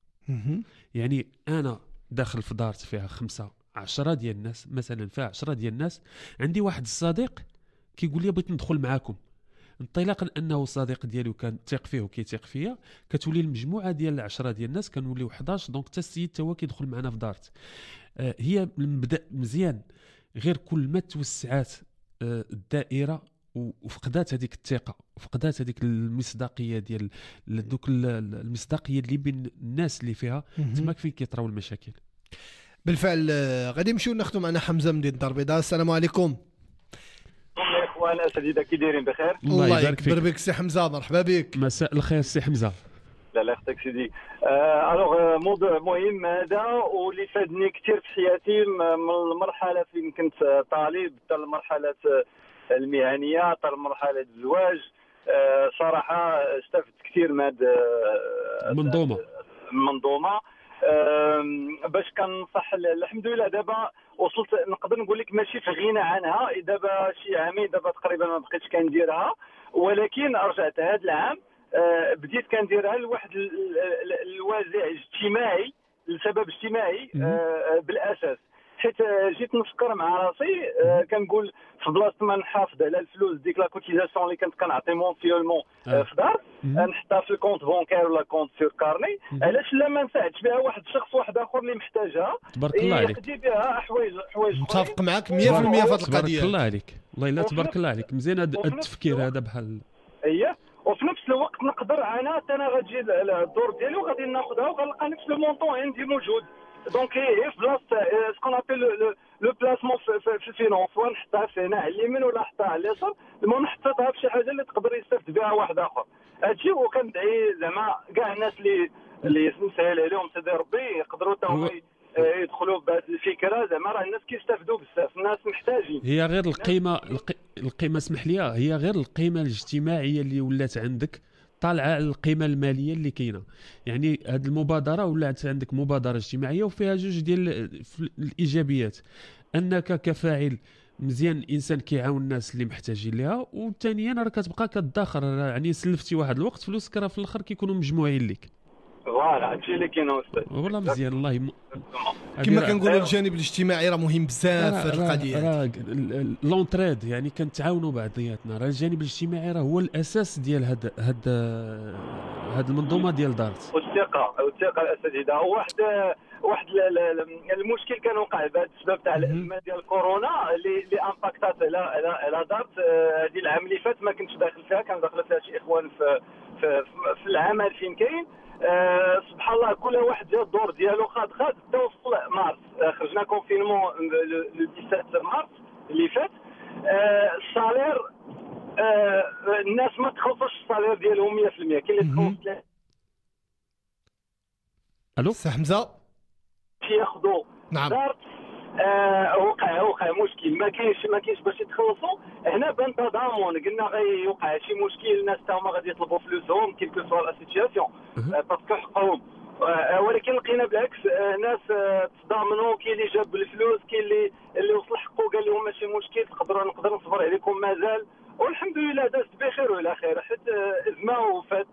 يعني انا داخل في دارت فيها 5-10 ديال الناس، مثلا فيها 10 ديال الناس، عندي واحد الصديق كيقول لي بغيت ندخل معاكم، انطلاقا انه الصديق ديالي وكان ثيق فيه وكيثيق فيا، كتولي المجموعه ديال 10 ديال الناس كنوليو 11. دونك حتى السيد تا هو كيدخل معنا في دارت. هي المبدا مزيان، غير كل ما توسعات الدائره وفقدات هذيك الثقه وفقدات هذيك المصداقيه ديال دوك المصداقيه اللي بين الناس اللي فيها، تما فين كيطراو المشاكل. بالفعل غادي نمشيو ناخذوا معنا حمزه من الدار البيضاء. السلام عليكم. يا اخوان اساتذه كي دايرين بخير؟ الله يكبر بك سي حمزه، مرحبا بك. مساء الخير سي حمزه. لا يخطيك سيدي. الوغ موضوع مهم هذا واللي فادني كثير في حياتي من المرحله فين كنت طالب حتى المرحله المهنيه حتى مرحله الزواج. صراحه استفدت كثير من هذه المنظومه. باش كنصح الحمد لله دابا وصلت نقدر نقول لك ماشي في غنى عنها. دابا شي عامين دابا تقريبا ما بقيتش كنديرها، ولكن رجعت هذا العام بديت كنديرها لواحد الوازع اجتماعي، لسبب اجتماعي بالاساس. حيت جيت نفكر مع راسي كنقول في بلاصه ما نحافظ على الفلوس ديك لا كوتيزاسيون اللي كنت كنعطي مونسيولمون في دار، نحطها في الكونت بونكير ولا كونت سور كارني، علاش لا ما نساعدش بها واحد الشخص واحد اخر اللي محتاجها تبارك الله عليك، يقضي بها حوايج متفق معك 100% في هذه القضيه. تبارك الله عليك، والله الا تبارك الله عليك. مزيان هذا التفكير هذا بحال اييه. وفي نفس الوقت نقدر انا غتجي الدور ديالي وغادي ناخذها وغنلقى نفس لو مونطون عندي موجود. دونك هي في بلاصه سكون ابيل لو بلاسمون في الفينونس، ونحطها في هنا على اليمين ولا نحطها على اليسار، المهم نحطها في شي حاجه اللي تقدر يستافد بها واحد اخر. هادشي وكندعي زعما كاع الناس اللي نسهل عليهم سيدي ربي يقدروا حتى يدخلوا بهذه الفكره. زعما راه الناس كيستافدوا بزاف، الناس محتاجين. هي غير القيمه اسمح لي، هي غير القيمه الاجتماعيه اللي ولات عندك طالعه على القيمه الماليه اللي كاينه. يعني هذه المبادره ولات عندك مبادره اجتماعيه وفيها جوج ديال الايجابيات، انك كفاعل مزيان الانسان كيعاون الناس اللي محتاجين ليها، وثانيا راه كتبقى كتدخر، يعني سلفتي واحد الوقت فلوسك راه في الاخر كيكونوا مجموعين لك. فوالا هادشي اللي كاين استاذ والله مزيان الله كما كنقولوا الجانب الاجتماعي راه مهم بزاف في القضيه. راه لونتريد يعني كنتعاونوا بعضياتنا، راه الجانب الاجتماعي راه هو الاساس ديال هاد المنظومه ديال دارت. والثقه الاساتذه هو واحد المشكل كان وقع بعد السبب تاع الازمه ديال كورونا اللي امباكتات على دارت. هذه العام اللي فات ما كنتش داخل فيها، كان داخل فيها شي اخوان في العمل فين كاين. سبحان الله كل واحد جا الدور ديالو خاد توصل مارس، خرجنا كونفينمون لو 17 مارس اللي فات. الصالير الناس ما تخلصوش الصالير ديالهم 100%. كاين اللي تخلص. الو سي حمزه ياخذوا نعم وقع مشكل ما كاينش باش يتخلصوا. هنا بان تضامن، قلنا غيوقع شي مشكل الناس تا هما غادي يطلبوا فلوسهم كيلكو سوا لا سيتياسيون باسكو حقهم، ولكن لقينا بالعكس ناس تضامنوا. كاين اللي جاب الفلوس، كاين اللي وصل حقه قال لهم ماشي مشكل نقدر نصبر عليكم مازال، والحمد لله دازت بخير والى خير حتى ازمه وفات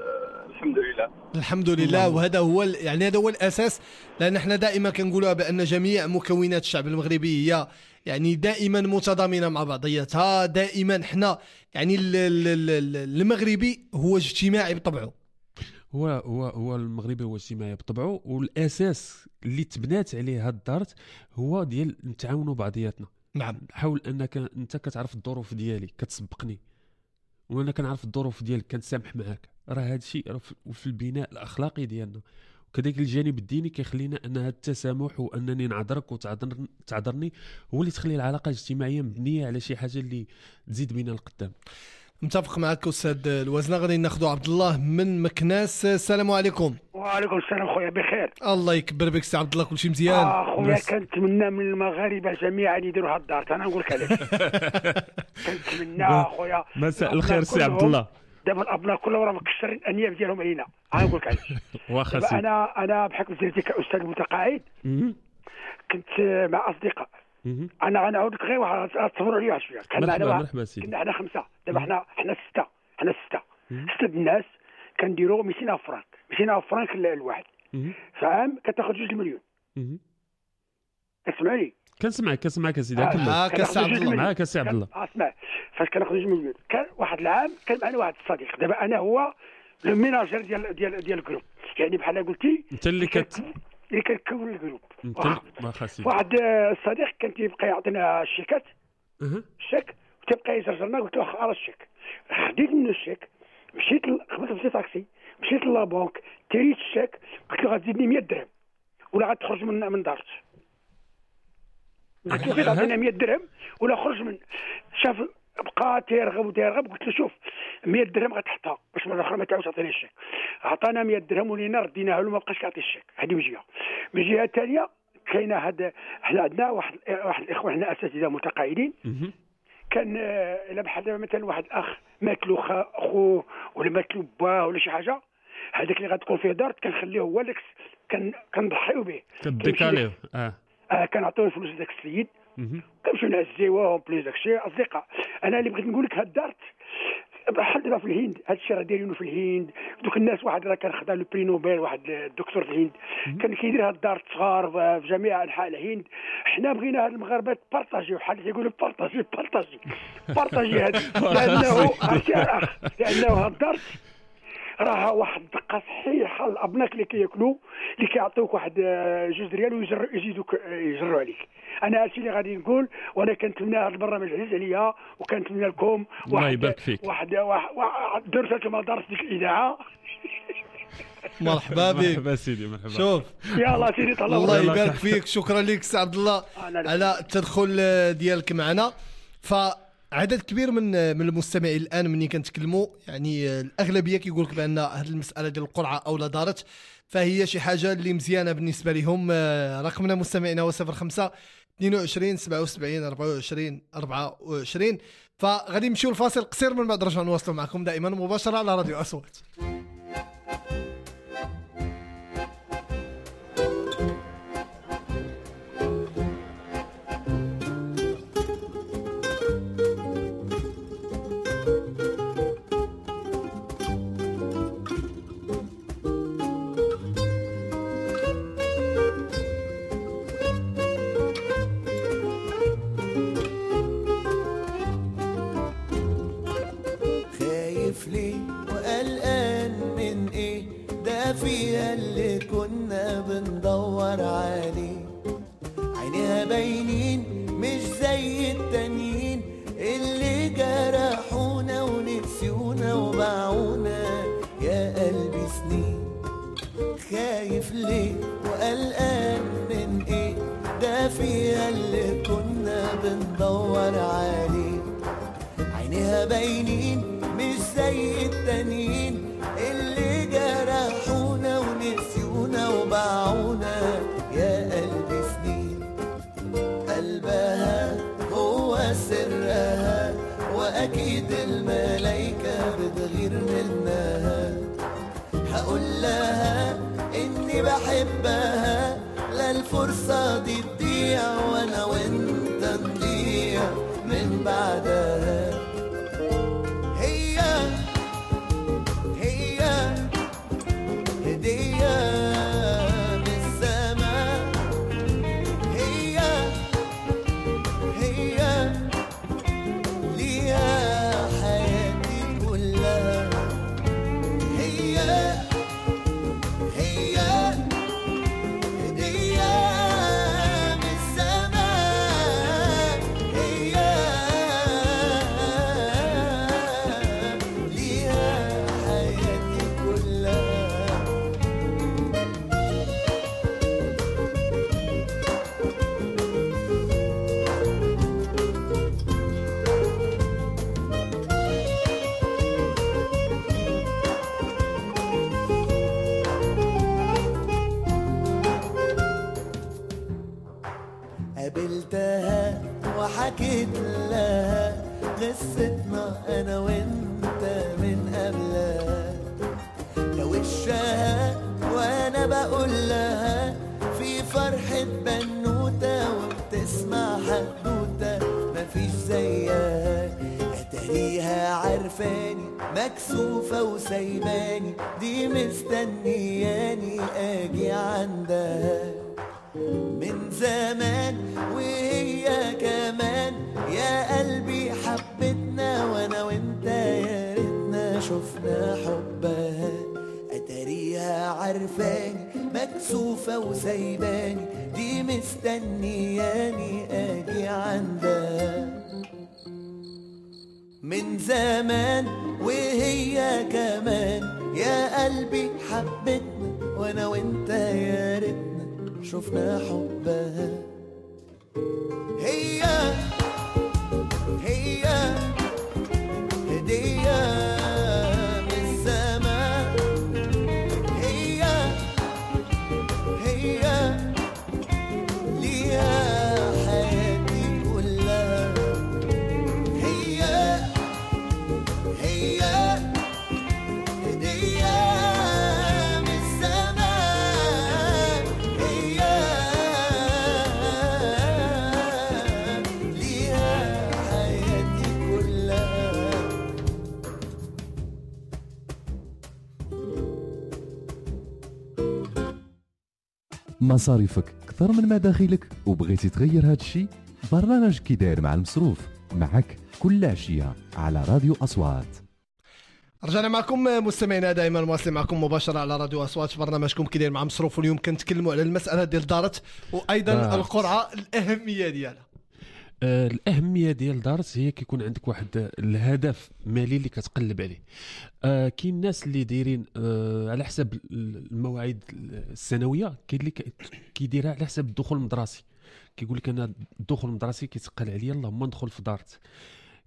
الحمد لله. وهذا هو يعني هذا هو الاساس، لان احنا دائما كنقولوا بان جميع مكونات الشعب المغربي هي يعني دائما متضامنه مع بعضياتها. دائما احنا يعني المغربي هو اجتماعي بطبعه. هو المغربي هو اجتماعي بطبعه، والاساس اللي تبنات عليه هاد الدارت هو ديال نتعاونوا بعضياتنا. نعم. حاول انك انت كتعرف الظروف ديالي كتسبقني، وانا كنعرف الظروف ديالك كنسامح معاك. راه هذا الشيء في البناء الاخلاقي ديالنا، وكذلك الجانب الديني كيخلينا ان هذا التسامح وانني نعذرك وتعذرني هو اللي تخلي العلاقه الاجتماعيه مبنيه على شي حاجه اللي تزيد بينا القدام. متفق معك استاذ الوزنه. غادي ناخذوا عبد الله من مكناس. السلام عليكم. وعليكم السلام خويا بخير. الله يكبر بك سي عبد الله، كلشي مزيان. خويا كنتمنى من المغاربه جميعا يديروا هاد الدار، انا نقول لك علاش. كنتمنى خويا. مساء الخير سي عبد الله. دابا الابناء كلهم راه مكسرين الانياب ديالهم علينا، انا نقول لك علاش. واخا سي انا بحكم سيرتي كاستاذ متقاعد كنت مع اصدقاء. انا غنعاود لك غير واحد تصبروا عليا واحد شويه. مرحبا سيدي. كنا حنا 5، دابا حنا 6. 6 الناس كنديروا 200 فرانك 200 فرانك الواحد في عام كتاخذ 2 مليون. كتسمعني؟ كنسمعك سيدي. كسي عبد الله. معاك سي عبد الله. اسمع، فاش كناخذ 2 مليون كان واحد العام كان معنا واحد الصديق، دابا انا هو لو ميناجير ديال الجروب، يعني بحال قلتي انت اللي كنكون الجروب. واحد الصديق كان تيبقى يعطينا الشيكات الشيك وتبقى يزرزرنا. قلت له خلاص الشيك، خديت منه الشيك، مشيت خبطت في طاكسي، مشيت للبنك تريت الشيك، قلت له غتزيدني 100 درهم ولا غتخرج من دارت. قلت له غتعطينا 100 درهم ولا خرج من. شاف بقى تيرغب. قلت له شوف 100 درهم غتحطها باش مره اخرى ما تعاودش تعطيني الشيك. عطانا 100 درهم ولينا رديناها له، ما بقاش كيعطي الشيك. هذه من جهه. من جهه ثانيه كاينه هذا، حنا عندنا واحد الاخوه هنا اساتذه متقاعدين. كان الا بحال دابا مثلا واحد الاخ مات له خوه ولا مات له باه ولا شي حاجه، هذاك اللي غتكون فيه دارت كنخليه هو اللي كنضحيو به، كديكاليو. كنعطيو الفلوس لذاك السيد، كنمشيو نعزيوه اون بليز داكشي. اصدقاء انا اللي بغيت نقول لك هاد دارت بحال دابا في الهند، هاد الشيء راه دايرينه في الهند. دوك الناس واحد راه كان خدا لو بري نوبل، واحد الدكتور في الهند كان كيدير هاد الدار صغار في جميع انحاء الهند. حنا بغينا هاد المغاربه بارطاجيو، بحال تيقولوا بارطاجي هاد، لانه هاد الدار راه واحد الدقه صحيحه الابناك اللي كياكلوا اللي كيعطيوك واحد 2 ريال ويزيدوك يجروا عليك. انا هادشي اللي غادي نقول، وانا كنتمنى هذا البرنامج عزيز عليا، وكنتمنى لكم الله يبارك فيك واحد درت كما درت ديك الاذاعه. مرحبا بك. مرحبا سيدي. مرحبا. شوف يلا سيدي طلع الله يبارك فيك. شكرا لك سي عبد الله على التدخل ديالك معنا. فعدد كبير من المستمعين الان مني كنتكلموا يعني الاغلبيه كيقول لك بان هذه المساله ديال القرعه او لا دارت فهي شي حاجه اللي مزيانه بالنسبه لهم. رقمنا مستمعينا هو 05 22 77 24 24. فغادي نمشيو لفاصل قصير، من بعد نرجعوا نواصلوا معكم دائما مباشره على راديو أصوات. فيها اللي كنا بندور عليه، عينيها باينين مش زي التانيين اللي جرحونا ونسيونا وباعونا يا قلبي سنين. خايف ليه وقلقان من ايه؟ ده فيها اللي كنا بندور عليه، عينيها باينين مش زي التانيين اللي جرحونا ونسيونا وباعونا يا قلبي سنين. قلبها هو سرها واكيد الملايكة بتغير منها، هقول لها اني بحبها لا الفرصة دي تضيع وانا وانت نضيع من بعدها. قابلتها وحكيت لها قصتنا انا وانت من قبلها، لو وشها وانا بقول لها في فرحة بنوتة وبتسمع حدوتة مفيش زيها. اتاريها عارفاني مكسوفة وسايباني دي مستنياني اجي عندها من زمان وهي كمان يا قلبي حبتنا وانا وانت يا ريتنا شفنا حبها. اتاريها عارفاني مكسوفة وسايباني دي مستنياني اجي عندها من زمان وهي كمان يا قلبي حبتنا وانا وانت يا ريتنا شفنا حبها. هي هدية من السماء، هي ليها حياتي كلها. هي هدية من السماء، ليها حياتي كلها. مصاريفك أكثر من مداخلك وبغيتي تغير هذا الشيء؟ برنامج كي داير مع المصروف معك كل عشية على راديو أصوات. رجعنا معكم مستمعينا دائما مواصلين معكم مباشرة على راديو أصوات، برنامجكم كي داير مع مصروف. واليوم كنتكلموا على المسألة ديال دارت وأيضا القرعة الأهمية ديالها. الأهمية ديال دارت هي كيكون عندك واحد الهدف مالي اللي كتقلب عليه. كاين الناس اللي دايرين على حسب المواعيد السنوية، كاين اللي كيديرها على حسب الدخول المدرسي، كيقول لك انا الدخول المدرسي كيتقال عليا اللهم ندخل في دارت.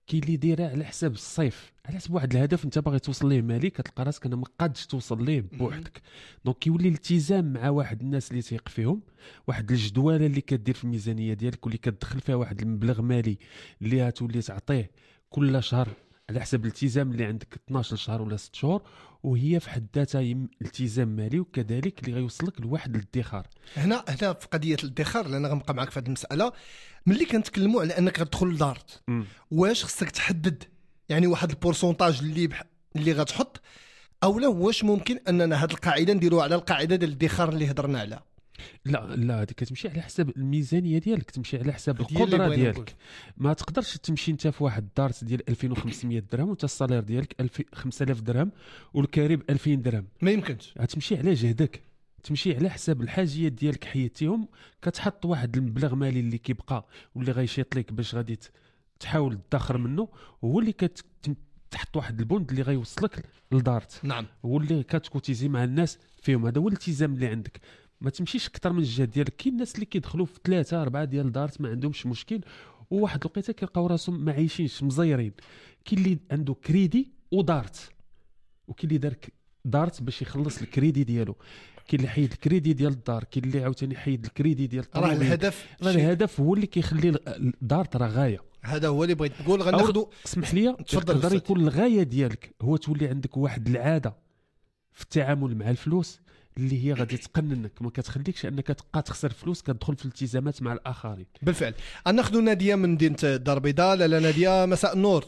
كاين اللي دايره على حساب الصيف، على حسب واحد الهدف انت باغي توصل ليه مالي، كتلقى راسك انا ما قادش توصل ليه بوحدك. دونك كيولي الالتزام مع واحد الناس اللي تيق فيهم، واحد الجدوله اللي كدير في الميزانيه ديالك واللي كتدخل فيها واحد المبلغ مالي اللي غتولي تعطيه كل شهر على حسب الالتزام اللي عندك 12 شهر ولا 6 شهور، وهي في حد ذاتها التزام مالي، وكذلك اللي غيوصلك لواحد الادخار. هنا في قضيه الادخار، لان غنبقى معك في هذه المساله. ملي كنتكلموا على انك غتدخل لدارت، واش خصك تحدد يعني واحد البورسونتاج اللي غتحط، او لا واش ممكن اننا هذه القاعده نديروها على القاعده ديال الادخار اللي هضرنا عليها؟ لا هذه كتمشي على حسب الميزانيه ديالك، تمشي على حسب القدره ديالك. ما تقدرش تمشي انت في واحد الدارت ديال 2500 درهم وانت الصالير ديالك 5000 درهم والكارب 2000 درهم، ما يمكنش. غتمشي على جهدك، تمشي على حساب الحاجيات ديالك حياتيهم، كتحط واحد المبلغ مالي اللي كيبقى واللي غيشيط لك باش غادي تحاول تدخر منه، هو اللي تحط واحد البوند اللي غيوصلك لدارت. نعم. هو اللي كتكوتيزي مع الناس فيهم، هذا هو الالتزام اللي عندك. ما تمشيش اكثر من الجهه ديالك. كاين الناس اللي كيدخلوا في 3 4 ديال دارت ما عندهمش مشكل، وواحد الوقيته كيلقاو راسهم ما عايشينش مزيرين. كاين اللي عنده كريدي ودارت، وكاين اللي دار دارت باش يخلص الكريدي ديالو، كاين اللي حيد الكريدي ديال الدار، كاين اللي عاوتاني حيد الكريدي ديال راه الهدف هو اللي كيخلي دارت راه غايه. هذا هو اللي بغيت نقول. غناخذوا اسمح لي، تقدر يكون الغايه ديالك هو تولي عندك واحد العاده في التعامل مع الفلوس اللي هي غادي تقننك، ما كتخليكش انك تبقى تخسر فلوس، كتدخل في الالتزامات مع الاخرين. بالفعل. ناخذوا ناديه من مدينه الدار البيضاء. لا ناديه، مساء النور.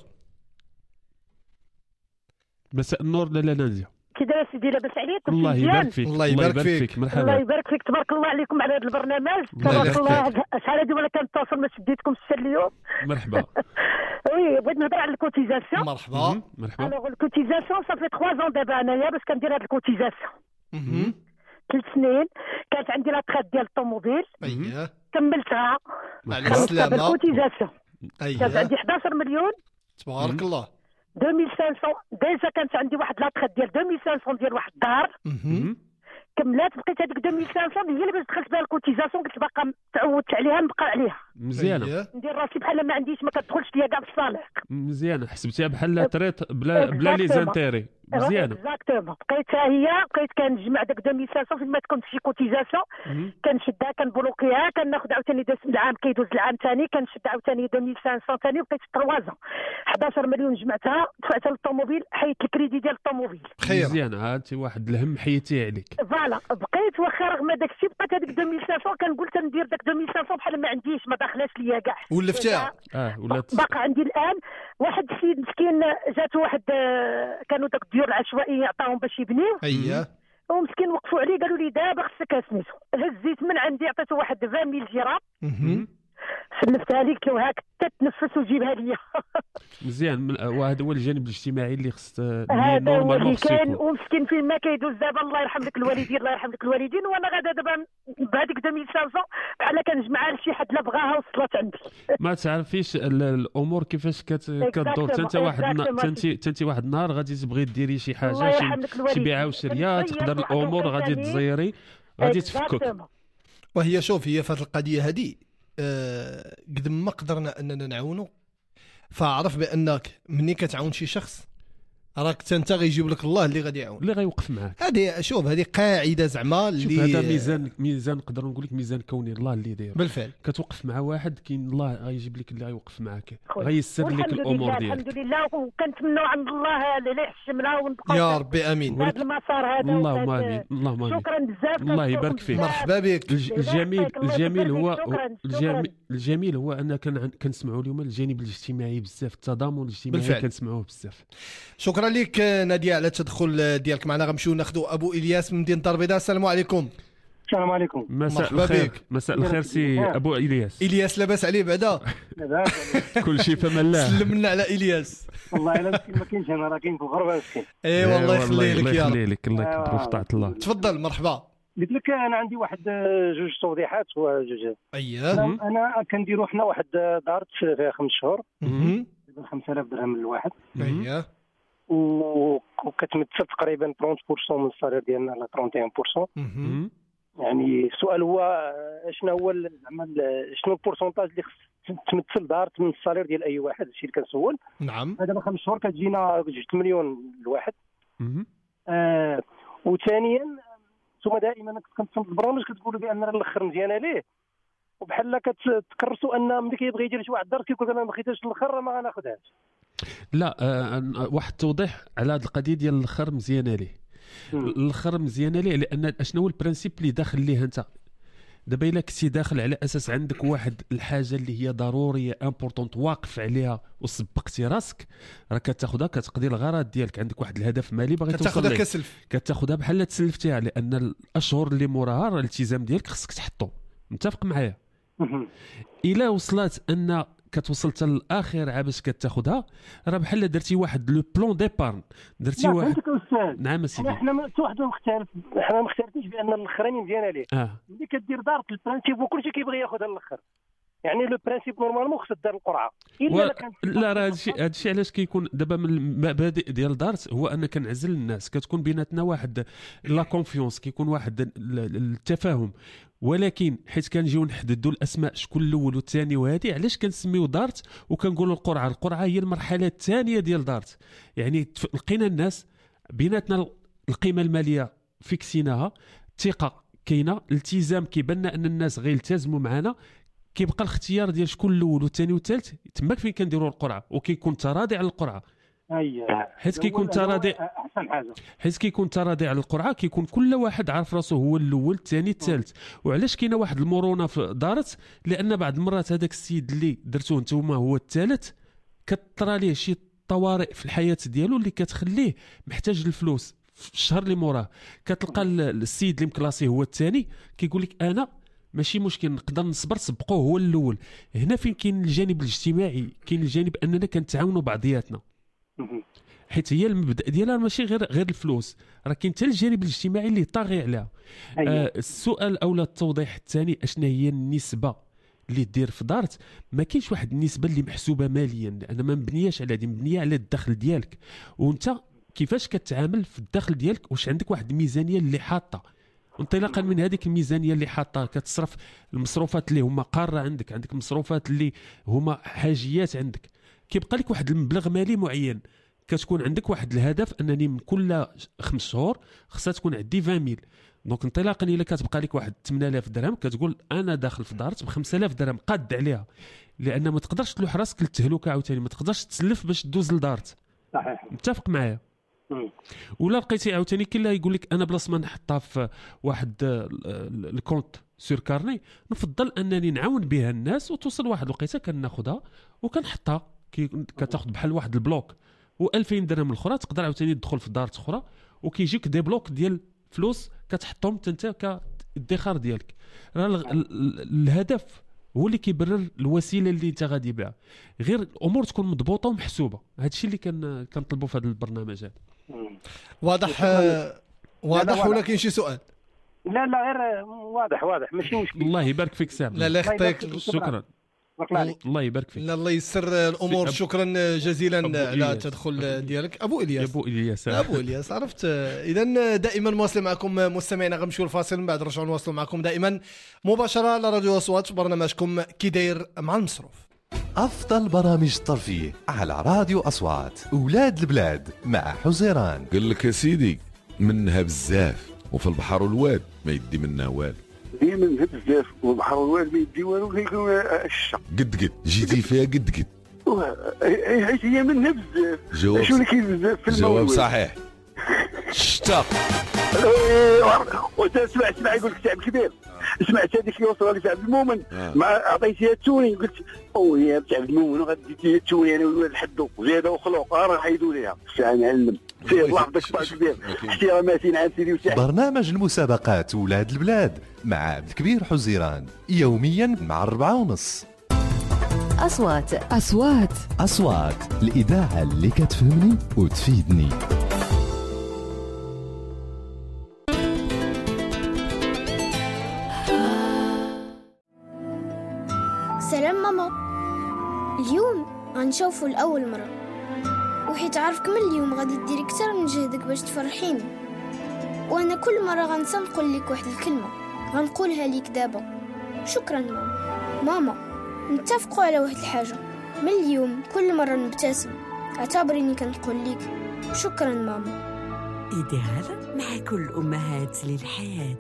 مساء النور. لا ناديه، كي داير سيدي؟ لاباس عليك؟ الله يبارك فيك. الله يبارك فيك. مرحبا. الله يبارك فيك. تبارك الله عليكم على هذا البرنامج. تبارك الله. شحال هذه وانا كنتواصل ما شديتكم السر اليوم. مرحبا. وي بغيت نهضر على الكوتيزاسيون. مرحبا. الوغ الكوتيزاسيون صافي 3 ans دابا انايا باش كندير هاد الكوتيزاسيون. 3 سنين كانت عندي لا تريت ديال الطوموبيل. اييه. كملتها على السلامه بالكوتيزاسيون. اييه. كانت عندي 11 مليون. تبارك الله. 2500 ديجا كانت عندي واحد لا تريت ديال 2500 ديال واحد الدار. كملات بقيت هذيك 2500 هي اللي باش دخلت بها الكوتيزاسيون، قلت باقا تعودت عليها نبقى عليها. مزيانه. ندير راسي بحال ما عنديش، ما كتدخلش ليا كاع في الصالح. مزيانه، حسبتيها بحال تريت بلا لي زانتيري. مزيانه. اكزاكتومون. بقيتها هي، بقيت كنجمع داك 2500 فين ما تكون شي كوتيزاسيون كنشدها كنبلوكيها، كناخذ عاوتاني العام كيدوز العام ثاني كنشد عاوتاني 2500 ثاني، بقيت 3 ans 11 مليون جمعتها دفعتها للطوموبيل، حيت الكريدي ديال الطوموبيل. مزيانه، انت واحد الهم حيتيه عليك. فوالا. بقيت واخا رغم داك الشيء بقيت هذيك 2500 كنقول تندير داك 2500 بحال ما عنديش، ما داخلاش ليا كاع. ولفتها. ولات باقا عندي الان. واحد السيد مسكين جات واحد كانوا داك الديور العشوائيه عطاهم باش يبنيو. اييه. ومسكين وقفوا عليه قالوا لي دابا خصك سميتو. هزيت من عندي عطيته واحد 20,000 جرام. سلفتها لي قلت له هاك تتنفس وجيبها لي. مزيان. وهذا هو الجانب الاجتماعي اللي خص هذا هو اللي كان. ومسكين فين ما كيدوز دابا الله يرحم لك الوالدين، الله يرحم لك الوالدين. وانا غادا دابا بهذيك 2500 على كنجمعها لشي حد لا بغاها وصلت عندي. ما تعرفيش الامور كيفاش كدور. انت واحد النهار غادي تبغي ديري شي حاجه، شي بيعه وشريه، تقدر الامور غادي تزيري، غادي تفكك. وهي شوف، هي في هذه القضيه هذه قد ما قدرنا اننا نعاونوا، فاعرف بانك مني كتعاون شي شخص راك انت غيجيب لك الله اللي غادي يعاون، اللي غيوقف معاك. هذه شوف، هذه قاعده زعما اللي هذا ميزان نقدر نقول لك ميزان كوني الله اللي داير. بالفعل كتوقف مع واحد، كاين الله غيجيب لك اللي غيوقف معاك، غيسر لك الامور ديالك. الحمد لله. وكنتمنوا عند الله اللي يحشمنا ونبقاو يا ربي امين هذا المسار هذا. اللهم امين. اللهم امين. شكرا بزاف. الله يبارك فيك. مرحبا بك. الجميل هو ان كنسمعوا اليوم الجانب الاجتماعي بزاف، التضامن الاجتماعي كنسمعوه بزاف. شكرا لك نادية على التدخل ديالك معنا. غنمشيو ناخذوا ابو الياس من مدينه الدار البيضاء. السلام عليكم. السلام عليكم. مساء الخير. مساء الخير سي ابو الياس. لاباس عليه بعدا؟ كل شيء في امان الله. سلمنا على الياس. والله الا مسكين ما كاينش، انا راه كاين في الغربه مسكين. اي والله يخلي لك يا رب. الله يكبر في طاعه الله. تفضل. مرحبا. قلت لك انا عندي واحد جوج توضيحات وجوج. اييه. انا كنديروا حنا واحد دارت فيها 5 شهور. 5000 درهم للواحد. اييه. وكتمثل تقريبا 30% من الصالير ديالنا على 31%. يعني السؤال هو شنو هو زعما شنو البورسونتاج اللي خص تمثل دارت من الصالير ديال اي واحد؟ هادشي اللي كنسول. نعم. دابا 5 شهور كتجينا 2 مليون الواحد. وثانيا ثم دائما كنتصنت البرامج كتقولوا بان الاخر مزيانه ليه، وبحال كتكرسوا ان ملي كيبغي يدير شي واحد الدار كيقول انا ما بغيتهاش الاخر ما غناخذهاش. لا واحد التوضيح على هذه القضيه ديال الاخر مزيانه ليه. الاخر مزيانه ليه لان اشنو هو البرانسيب اللي داخل ليه انت دابا الا كنتي داخل على اساس عندك واحد الحاجه اللي هي ضروريه امبورطونت واقف عليها وسبقتي راسك، راه كتاخذها كتقضي الغرض ديالك، عندك واحد الهدف مالي باغي توصل ليه، كتاخذها كسلف، كتاخذها بحال تسلفتيها، لان الاشهر اللي موراها راه الالتزام ديالك خصك تحطو. متفق معايا؟ الا وصلت ان كتوصلت للاخر عاباش كتاخذها، راه بحال درتي واحد لو بلون ديبارن، درتي واحد. نعم سيدي. حنا واحد مختلف، حنا ما مختلفينش بان الاخرين مزيانه ليه. ملي كدير دار البرانسيب وكلشي كيبغي ياخذها الاخر، يعني لو برانسيب نورمالمون خص دار القرعه. لا راه هادشي علاش كيكون دابا من المبادئ ديال دارت هو ان كنعزل الناس، كتكون بيناتنا واحد لا كونفيونس، كيكون واحد التفاهم. ولكن حيت كنجيو نحددوا الاسماء شكون الاول والثاني وهذه علاش كنسميو دارت وكنقولوا القرعه هي المرحله الثانيه ديال دارت. يعني لقينا الناس بيناتنا القيمه الماليه فيكسيناها، الثقه كاينه، الالتزام كيبان ان الناس غيلتزموا معنا، كيبقى الاختيار ديال شكون الاول والثاني والثالث تماك فين كنديروا القرعه، وكيكون تراضي على القرعه. حيت كيكون تراضي احسن حاجه، حيت كيكون تراضي على القرعه كيكون كل واحد عارف راسو هو الاول الثاني الثالث. وعلاش كاينه واحد المرونه في دارت؟ لان بعض المرات هذاك السيد اللي درتوه نتوما هو الثالث كطرى ليه شي طوارئ في الحياه ديالو اللي كتخليه محتاج الفلوس في الشهر اللي موراه، كتلقى السيد اللي مكلاسي هو الثاني كيقول لك انا ماشي مشكل نقدر نصبر سبقوه هو الاول. هنا فين كاين الجانب الاجتماعي، كاين الجانب اننا كنتعاونوا بعضياتنا، حيت هي المبدا ديالها ماشي غير الفلوس، راه كاين حتى الجانب الاجتماعي اللي طاغي عليها. السؤال اولا التوضيح الثاني اشنا هي النسبه اللي دير في دارت؟ ما كاينش واحد النسبه اللي محسوبه ماليا، لان ما مبنياش على هذه، مبنيه على الدخل ديالك، وانت كيفاش كتعامل في الدخل ديالك، واش عندك واحد الميزانيه اللي حاطه، انطلاقا من هذيك الميزانيه اللي حاطه كتصرف المصروفات اللي هما قاره عندك مصروفات اللي هما حاجيات عندك، كيبقى لك واحد المبلغ مالي معين، كتكون عندك واحد الهدف انني من كل 5 شهور خصها تكون عندي 20,000. دونك انطلاقا الى كتبقى لك واحد 8000 درهم كتقول انا داخل في دارت ب 5000 درهم قاد عليها، لان ما تقدرش تلوح راسك للتهلكه عاوتاني، ما تقدرش تسلف باش تدوز لدارت. صحيح. متفق معايا؟ ولا لقيتي عاوتاني كاين اللي يقول لك انا بلاص ما نحطها في واحد الكونت سور كارني، نفضل انني نعاون بها الناس وتوصل واحد الوقيته كناخذها وكنحطها، كتاخذ بحال واحد البلوك، و2000 درهم الاخرى تقدر عاوتاني تدخل في دار اخرى، وكيجيك دي بلوك ديال فلوس كتحطهم انت كادخار ديالك. الهدف هو اللي كيبرر الوسيله اللي انت غادي بها، غير الامور تكون مضبوطه ومحسوبه. هذا الشيء اللي كنطلبوا في هذا البرنامج هذا. واضح ولا كاين شي سؤال؟ لا غير واضح ماشي مشكل. الله يبارك فيك سام. لا يخطيك، شكرا. الله يبارك فيك. الله يسر الامور. شكرا جزيلا على التدخل ديالك ابو الياس. عرفت؟ اذا دائما مواصل معكم مستمعينا، غنمشيو الفاصل من بعد نرجعوا نواصلوا معكم دائما مباشره على راديو اصوات، برنامجكم كي داير مع المصروف. افضل برامج الترفيه على راديو اصوات، اولاد البلاد مع حزيران. قال لك يا سيدي منها بزاف، وفي البحر والواد ما يدي منها والو. ديما منها بزاف والبحر والواد ما يدي والو، كيكون الشق قد جيتي فيها قد هي منها بزاف. شو اللي كاين بزاف في الموضوع؟ جواب صحيح. شتا سمع يقول لك شعب كبير، سمعت هذيك اللي وصلها لي عبد المؤمن مع عطيتيها التوني، قلت يا عبد المؤمن وغادي التوني انا والولد حدو زياده وخلوق راه حيدوا ليها ساعه نعلم فيه الله يحفظك طاع كبير احتراماتي عن سيدي وسعد. برنامج المسابقات ولاد البلاد مع عبد الكبير حزيران يوميا مع 4:30. أصوات الإذاعة اللي كتفهمني وتفيدني. سلام ماما، اليوم غنشوفو لأول مرة، وحيت عارفك من اليوم غادي ديري كتر من جهدك باش تفرحيني، وانا كل مرة غنسى نقول لك واحد الكلمة غنقولها ليك دابا. شكرا ماما. نتفقوا على واحد الحاجة، من اليوم كل مرة نبتسم اعتبريني كنقول لك شكرا ماما. إيديال مع كل أمهات للحياة.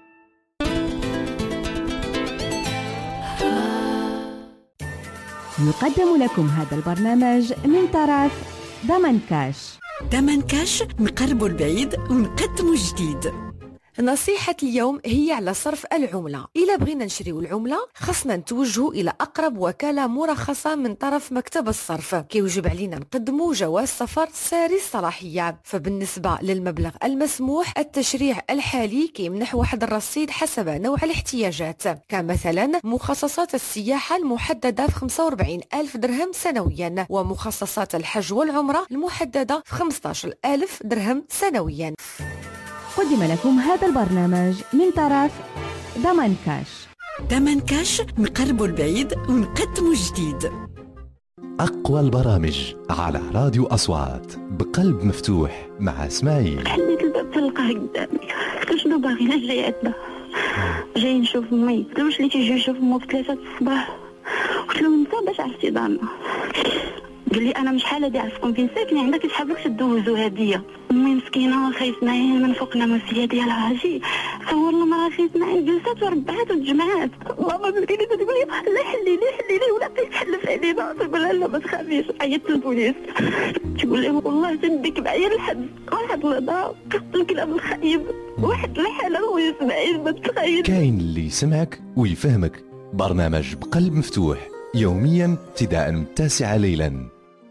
يقدم لكم هذا البرنامج من طرف ضمن كاش. ضمن كاش، نقربوا البعيد ونقدموا جديد. نصيحة اليوم هي على صرف العملة. إلا بغينا نشريو العملة خاصنا نتوجهوا إلى أقرب وكالة مرخصة من طرف مكتب الصرف. كيوجب علينا نقدموا جواز سفر ساري الصلاحية. فبالنسبة للمبلغ المسموح، التشريع الحالي كيمنح واحد الرصيد حسب نوع الاحتياجات، كمثلا مخصصات السياحة المحددة في 45,000 درهم سنويا، ومخصصات الحج والعمرة المحددة في 15,000 درهم سنويا. قدم لكم هذا البرنامج من طرف ضمن كاش. ضمن كاش، نقربوا البعيد ونقدموا جديد. أقوى البرامج على راديو أصوات بقلب مفتوح مع اسماعيل. حليت الباب تلقاه قدامي، قلت شنو باغي؟ لا جاي عندنا جاي نشوف امي. قلت له واش اللي تيجي نشوف امو في 3 الصباح؟ قلت له انت باش عرفتي دارنا؟ قال لي انا مش حاله دي عرفكم فين ساكنين، عندك تحبك تدوزوا هديه. امي مسكينه خاي اسماعيل من فوق ناموسيه ديالها هاجي صور لنا مرا خاي اسماعيل جلسات وربعات وتجمعات. ماما مسكينه تقول لي لا حلي ولا تحلف علينا. تقول لها لا ما تخافيش. عيطت للبوليس تقول لهم والله تنديك معايا الحد. واحد الهضره الكلام الخايب، واحد الحاله هو اسماعيل ما تخيل. كاين اللي يسمعك ويفهمك. برنامج بقلب مفتوح يوميا ابتداء من 9 ليلا.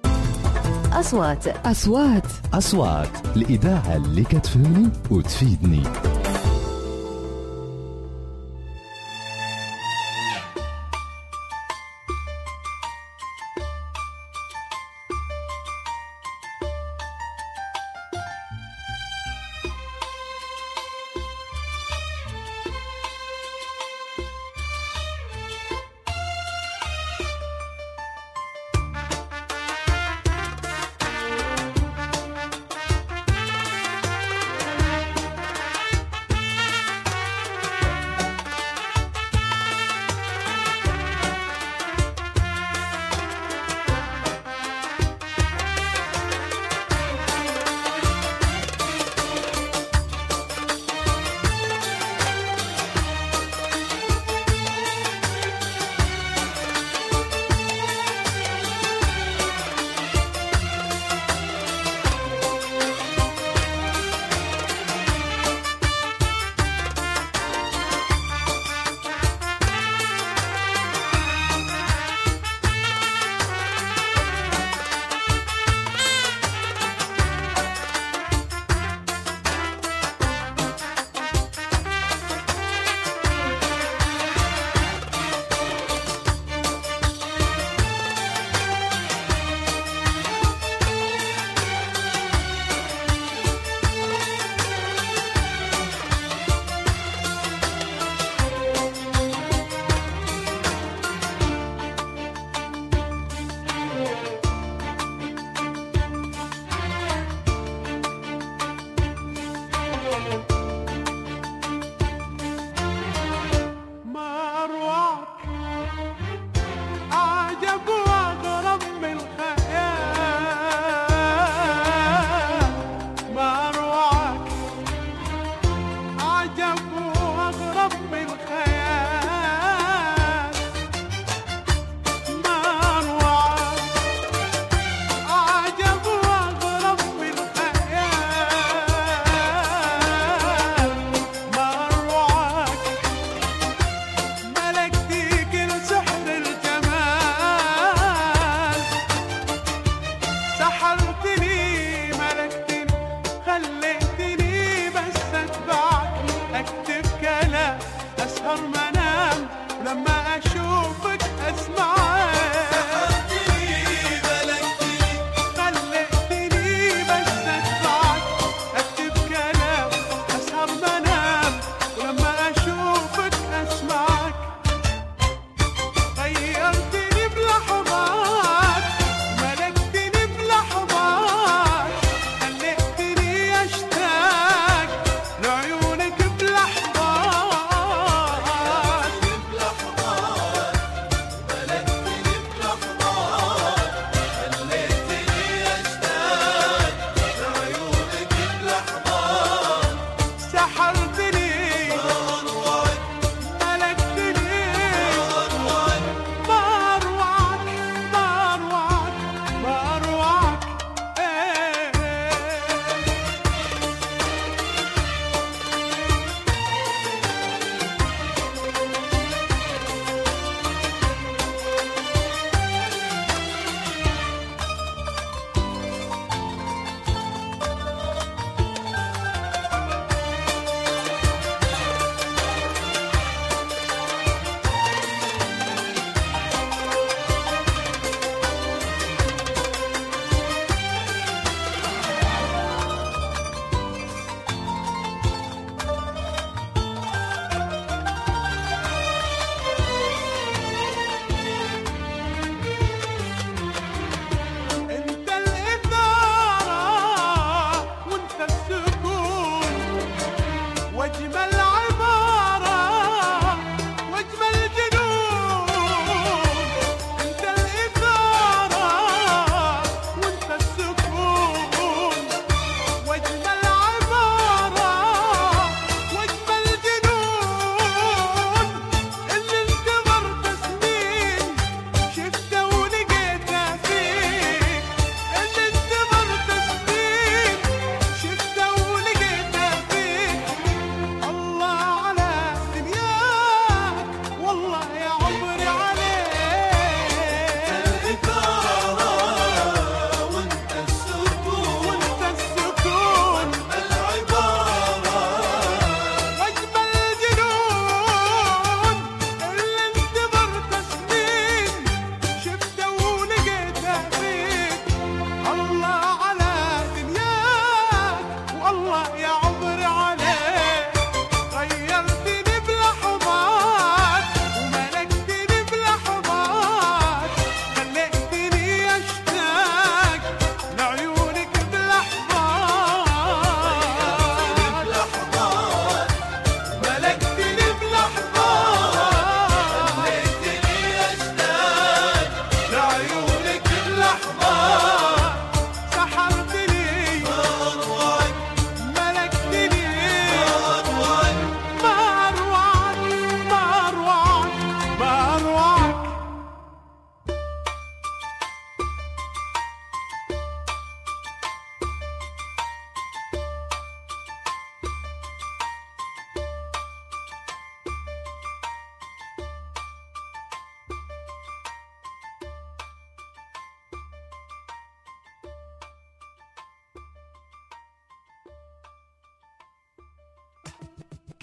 أصوات الإذاعة اللي كتفهمني وتفيدني.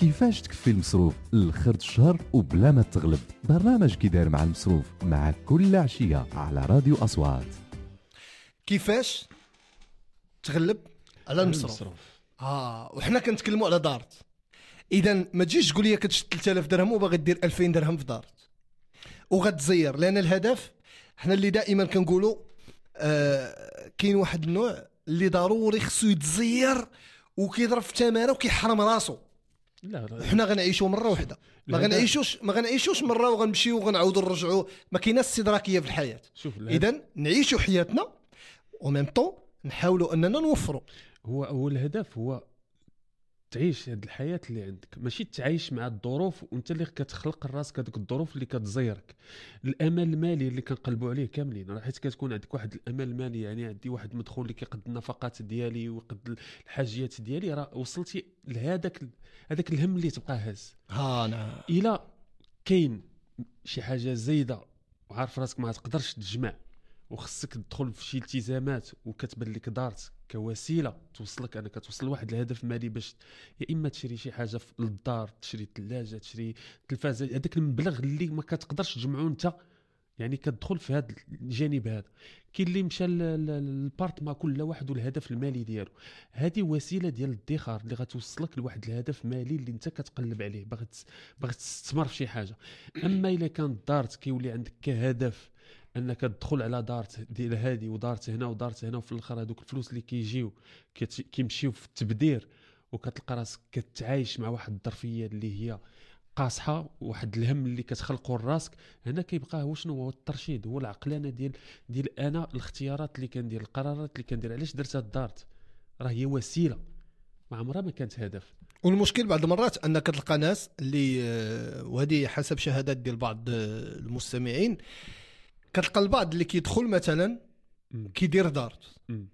كيفاش تكفي المصروف لخرج الشهر وبلا ما تغلب. برنامج كي داير مع المصروف مع كل عشية على راديو أصوات. كيفاش تغلب على المصروف. وحنا كنتكلموا على دارت. اذا ما تجيش تقول لي كتشد 3000 درهم وباغي دير 2000 درهم في دارت وغتزير، لان الهدف حنا اللي دائما كنقولوا كاين واحد النوع اللي ضروري خصو يتزير وكيضرب في تماره وكيحرم راسو. لا حنا غنعيشوا مره واحده، ما غنعيشوش مره وغنمشيو وغنعاودوا نرجعوا. ما كايناش استدراكيه في الحياه. اذا نعيشوا حياتنا وميم طون نحاولوا اننا نوفروا. هو الهدف هو تعيش هذه الحياه اللي عندك، ماشي تعيش مع الظروف وانت اللي كتخلق راسك هذوك الظروف اللي كتزيرك. الامل المالي اللي كنقلبوا عليه كاملين، حيت كتكون عندك واحد الامل المالي، يعني عندي واحد المدخول اللي كيقد النفقات ديالي ويقد الحاجيات ديالي، راه وصلتي لهذاك الهم اللي تبقى هاز. نعم. الا كاين شي حاجه زايده وعارف راسك ما تقدرش تجمع وخصك تدخل في شي التزامات وكتبان لك دارت كوسيله توصلك انك توصل لواحد الهدف مالي، باش يا اما تشري شي حاجه للدار، تشري ثلاجه، تشري تلفازه، هذاك المبلغ اللي ما كتقدرش تجمعه انت، يعني كتدخل في هذا الجانب هذا. كاين اللي مشى للبارتما كل واحد والهدف المالي ديالو، هذه وسيله ديال الادخار اللي غتوصلك لواحد الهدف مالي اللي انت كتقلب عليه، باغي تستثمر في شي حاجه. اما الا كان دارت كيولي عندك كهدف انك تدخل على دارت ديال هذه ودارت هنا ودارت هنا، وفي الاخر هذوك الفلوس اللي كيجيو كيمشيو في التبذير، وكتلقى راسك كتعايش مع واحد الظرفيه اللي هي قاصحه، واحد الهم اللي كتخلقه لراسك. هنا كيبقى هو شنو هو الترشيد، هو العقلانه ديال انا، الاختيارات اللي كندير، القرارات اللي كندير. علاش درت هاد دارت؟ راه هي وسيله، ما عمرها ما كانت هدف. والمشكل بعض المرات انك تلقى ناس اللي وهذه حسب شهادات ديال بعض المستمعين، كتلقى البعض اللي كيدخل مثلا كيدير دارت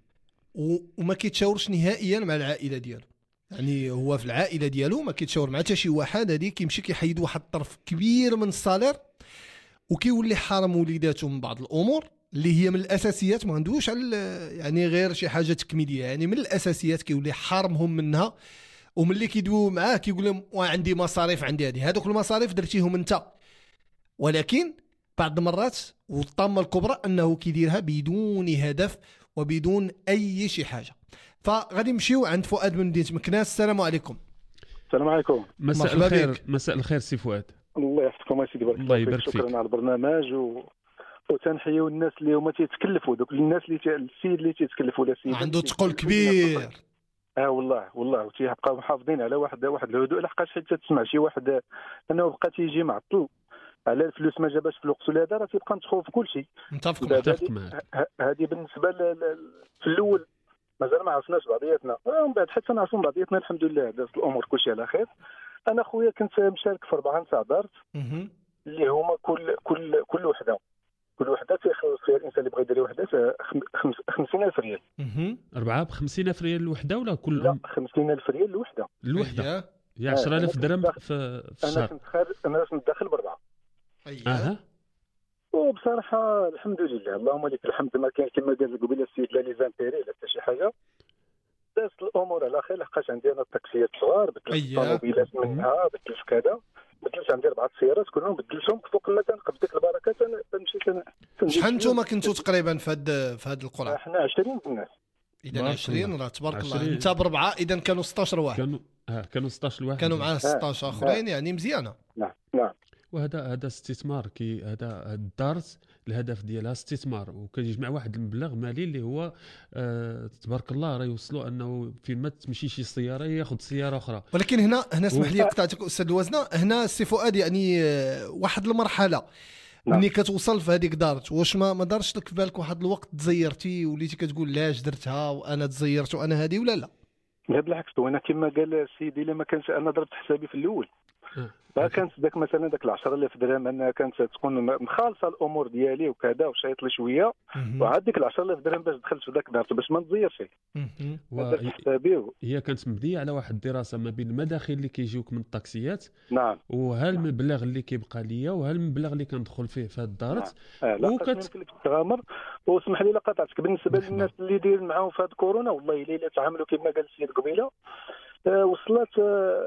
وما كيتشاورش نهائيا مع العائله ديالو. يعني هو في العائله ديالو ما كيتشاور مع حتى شي واحد، هذه كيمشي كيحيد واحد الطرف كبير من الصالير وكيولي حارم وليداته من بعض الامور اللي هي من الاساسيات، ما عندوش على يعني غير شي حاجه تكميليه، يعني من الاساسيات كيولي حارمهم منها. وملي كيدويو معاه كيقول لهم عندي مصاريف، عندي هذوك المصاريف درتيهم انت. ولكن بعض المرات والطامه الكبرى انه كيديرها بدون هدف وبدون اي شي حاجه. فغادي نمشيو عند فؤاد من مدينه مكناس. السلام عليكم. السلام عليكم. مساء الخير. مساء الخير سي فؤاد. الله يحفظكم سيدي، بارك الله فيك. شكرا على البرنامج وتنحيوا الناس اللي هما تيتكلفوا، دوك الناس اللي السيد اللي تيتكلفوا ولا السيد عنده ثقل كبير. والله وتيبقاو محافظين على واحد الهدوء، لحقاش حتى تسمع شي واحد انه بقى تيجي معطل على الفلوس ما جاباش في الوقت ولا هذا، راه تيبقى ندخل في كل شيء. متفق معك. هذه بالنسبه في الاول مازال ما عرفناش بعضياتنا، ومن بعد حتى نعرفوا بعضياتنا الحمد لله، دازت الامور كلشي على خير. انا خويا كنت مشارك في 4 نتاع دارت اللي هما كل وحده تيخلص فيها الانسان اللي بغى يدير وحده 50,000 ريال. 4 ب 50,000 ريال الوحده ولا كلهم؟ لا 50,000 ريال الوحده. هي 10,000 درهم في الشهر. انا كنت داخل ب4. وبصراحه الحمد لله اللهم لك الحمد، ما كان كما قال قبيله السيد لا لي زامبيري لا حتى شي حاجه، دازت الامور على خير. لحقاش عندي انا التاكسيات صغار، بدلت الطوموبيلات منها، بدلت كذا، بدلت عندي 4 سيارات كلهم بدلتهم فوق ما كنقبض ديك البركات. انا مشيت. شحال نتوما كنتوا تقريبا في هاد القرعه؟ احنا 20 الناس. اذا 20 راه تبارك الله. انت ب4 اذا كانوا 16 واحد. كانوا 16 واحد، كانوا معاه 16 اخرين، يعني مزيانه. نعم. وهذا استثمار. هذا الدارت الهدف ديالها استثمار، وكيجمع واحد المبلغ مالي اللي هو تبارك الله راه يوصلوا انه فين ما تمشي شي سياره ياخذ سياره اخرى. ولكن هنا اسمح لي قطعتك استاذ الوزنه، هنا السي فؤاد يعني واحد المرحله ملي كتوصل في هذيك دارت، واش ما دارش لك في بالك واحد الوقت تزيرتي وليتي كتقول لاش درتها وانا تزيرت وانا هذه ولا لا؟ لا بالعكس، وانا كما قال السيد الا ما كانش انا ضربت حسابي في الاول، كانت داك مثلا داك 10,000 درهم انها كانت تكون مخالصه الامور ديالي وكذا وشايط لي شويه، وعاد ديك 10,000 درهم باش دخلت في داك دارت باش ما نتزيرش. هي كانت مبنيه على واحد الدراسه ما بين المداخل اللي كيجيوك من الطاكسيات، نعم، وهالمبلغ اللي كيبقى ليا وهالمبلغ اللي كندخل فيه في هاد الدارت. تغامر. واسمح لي قطعتك بالنسبه للناس اللي دايرين معاهم في هاد كورونا، والله الا تعاملوا كما قال السيد قبيله، وصلت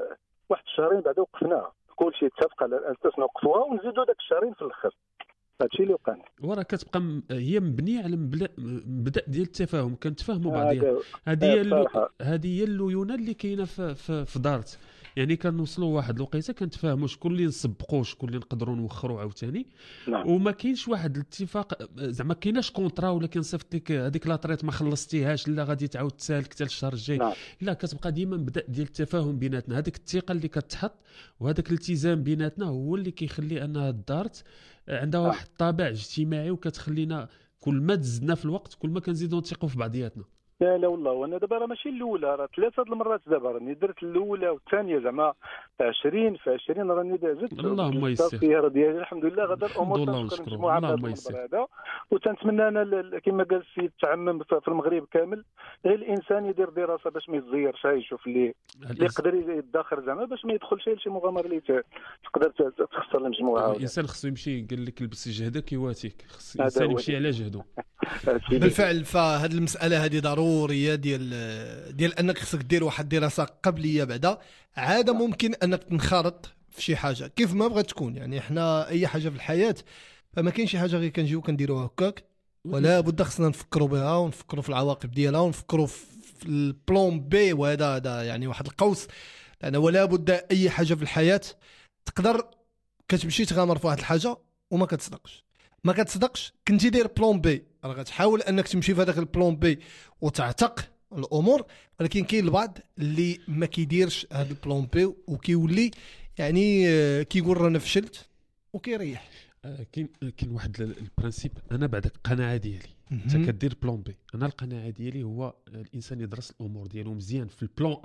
واحد الشهرين بعد وقفناها، كلشي اتفق على الاساس نوقفوها ونزيدوا داك الشهرين في الاخر. هادشي اللي وقع. وراه كتبقى هي مبنيه على مبدا ديال التفاهم، كنتفاهموا بعضياتنا. هذه هي الليونه اللي كاينه في دارت. يعني كنوصلوا واحد الوقيته كنتفاهموا شكون اللي نسبقوا شكون اللي نقدروا نوخروا عاوتاني. وما كاينش واحد الاتفاق، زعما كايناش كونطرا ولا كنصيفط لك هذيك لاطريط ما خلصتيهاش لا غادي تعاود تسالك حتى الشهر الجاي. لا، كتبقى ديما مبدا ديال التفاهم بيناتنا. هذيك الثقه اللي كتحط وهذاك الالتزام بيناتنا هو اللي كيخلي انها دارت عندها واحد الطابع اجتماعي، وكتخلينا كل ما تزدنا في الوقت كل ما كنزيدوا نثقوا في بعضياتنا. لا والله، وانا دابا راه ماشي الاولى، راه 3 المرات دابا راني درت الاولى والثانيه، زعما 20 في 20 راني زدت. اللهم يسر السياره ديالي الحمد لله غدا الامور تنشكروا اللهم يسر هذا. وتنتمنى انا كما قال السيد تعمم في المغرب كامل، غير الانسان يدير دراسه باش ما يتزيرش، يشوف اللي يقدر يدخر زعما باش ما يدخلش لشي مغامره اللي تقدر تخسر المجموعه. الانسان خصو يمشي، قال لك البس جهدك يواتيك، خص الانسان يمشي على جهده. بالفعل، فهاد المساله هذه ضروريه ديال انك خصك دير واحد الدراسه قبليه بعدا. عاده ممكن انك تنخرط في شي حاجه كيف ما بغات تكون. يعني احنا اي حاجه في الحياه فما كاين شي حاجه غير كنجيو كنديروها هكاك، ولا بد خصنا نفكروا بها ونفكروا في العواقب ديالها ونفكروا في البلان بي. وهذا يعني واحد القوس، لان ولا بد اي حاجه في الحياه تقدر كتمشي تغامر في واحد الحاجه وما كتصدقش كنتي داير بلان بي، راه غتحاول انك تمشي في هذاك البلان بي وتعتق الامور. ولكن كاين البعض اللي ما كيديرش هذا البلان بي وكيولي يعني كيقول رانا فشلت وكيريح. كاين واحد البرانسيب. انا بعد القناعه ديالي انت كدير بلان بي، انا القناعه ديالي هو الانسان يدرس الامور ديالو مزيان في البلان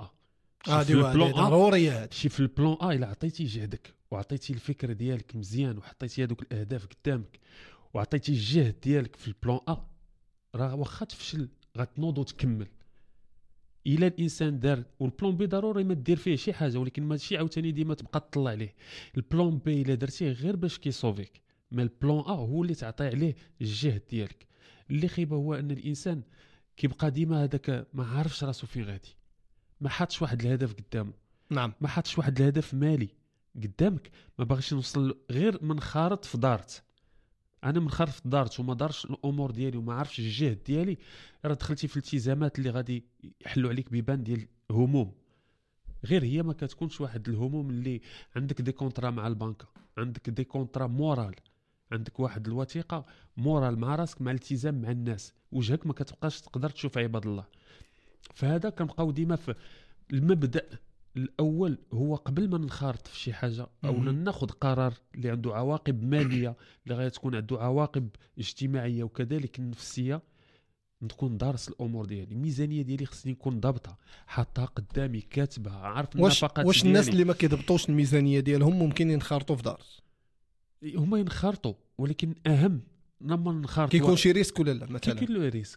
ضروريه. شي في البلان الا عطيتي جهدك وعطيتي الفكره ديالك مزيان وحطيتي هذوك الاهداف قدامك وعطيتي الجهد ديالك في البلان راه واخا تفشل غتنوض وتكمل. الى الانسان دار والبلان بي ضروري ما دير فيه شي حاجه، ولكن ماشي عاوتاني ديما تبقى تطلع عليه. البلان بي الا درتيه غير باش كيصوفيك، ما البلان هو اللي تعطي عليه الجهد ديالك. اللي خيبه هو ان الانسان كيبقى ديما هذاك ما عارفش راسو فين غادي، ما حاطش واحد الهدف قدامه. نعم، ما حاطش واحد الهدف مالي قدامك، ما باغيش نوصل غير منخرط في دارت. انا منخرط في دارت وما دارش الامور ديالي وما عارفش الجهد ديالي، راه دخلتي في التزامات اللي غادي يحلوا عليك بيبان ديال هموم. غير هي ما كتكونش واحد الهموم اللي عندك دي كونطرا مع البنكه، عندك دي كونطرا مورال، عندك واحد الوثيقه مورال مع راسك، مع الالتزام مع الناس، وجهك ما كتبقاش تقدر تشوف عباد الله. فهذا كنبقاو ديما في المبدا الاول، هو قبل ما نخارط في شي حاجه او ناخذ قرار اللي عنده عواقب ماليه اللي غتكون عنده عواقب اجتماعيه وكذلك نفسيه، نكون دارس الامور ديالي. الميزانيه ديالي خصني نكون ضابطه، حاطها قدامي، كاتبها، عارف النفقات. واش الناس اللي ما كيضبطوش الميزانيه ديالهم ممكن ينخرطوا في دار؟ هما ينخرطوا، ولكن اهم لما نخرطوا كيكون شي ريسك ولا لا؟ مثلا كاين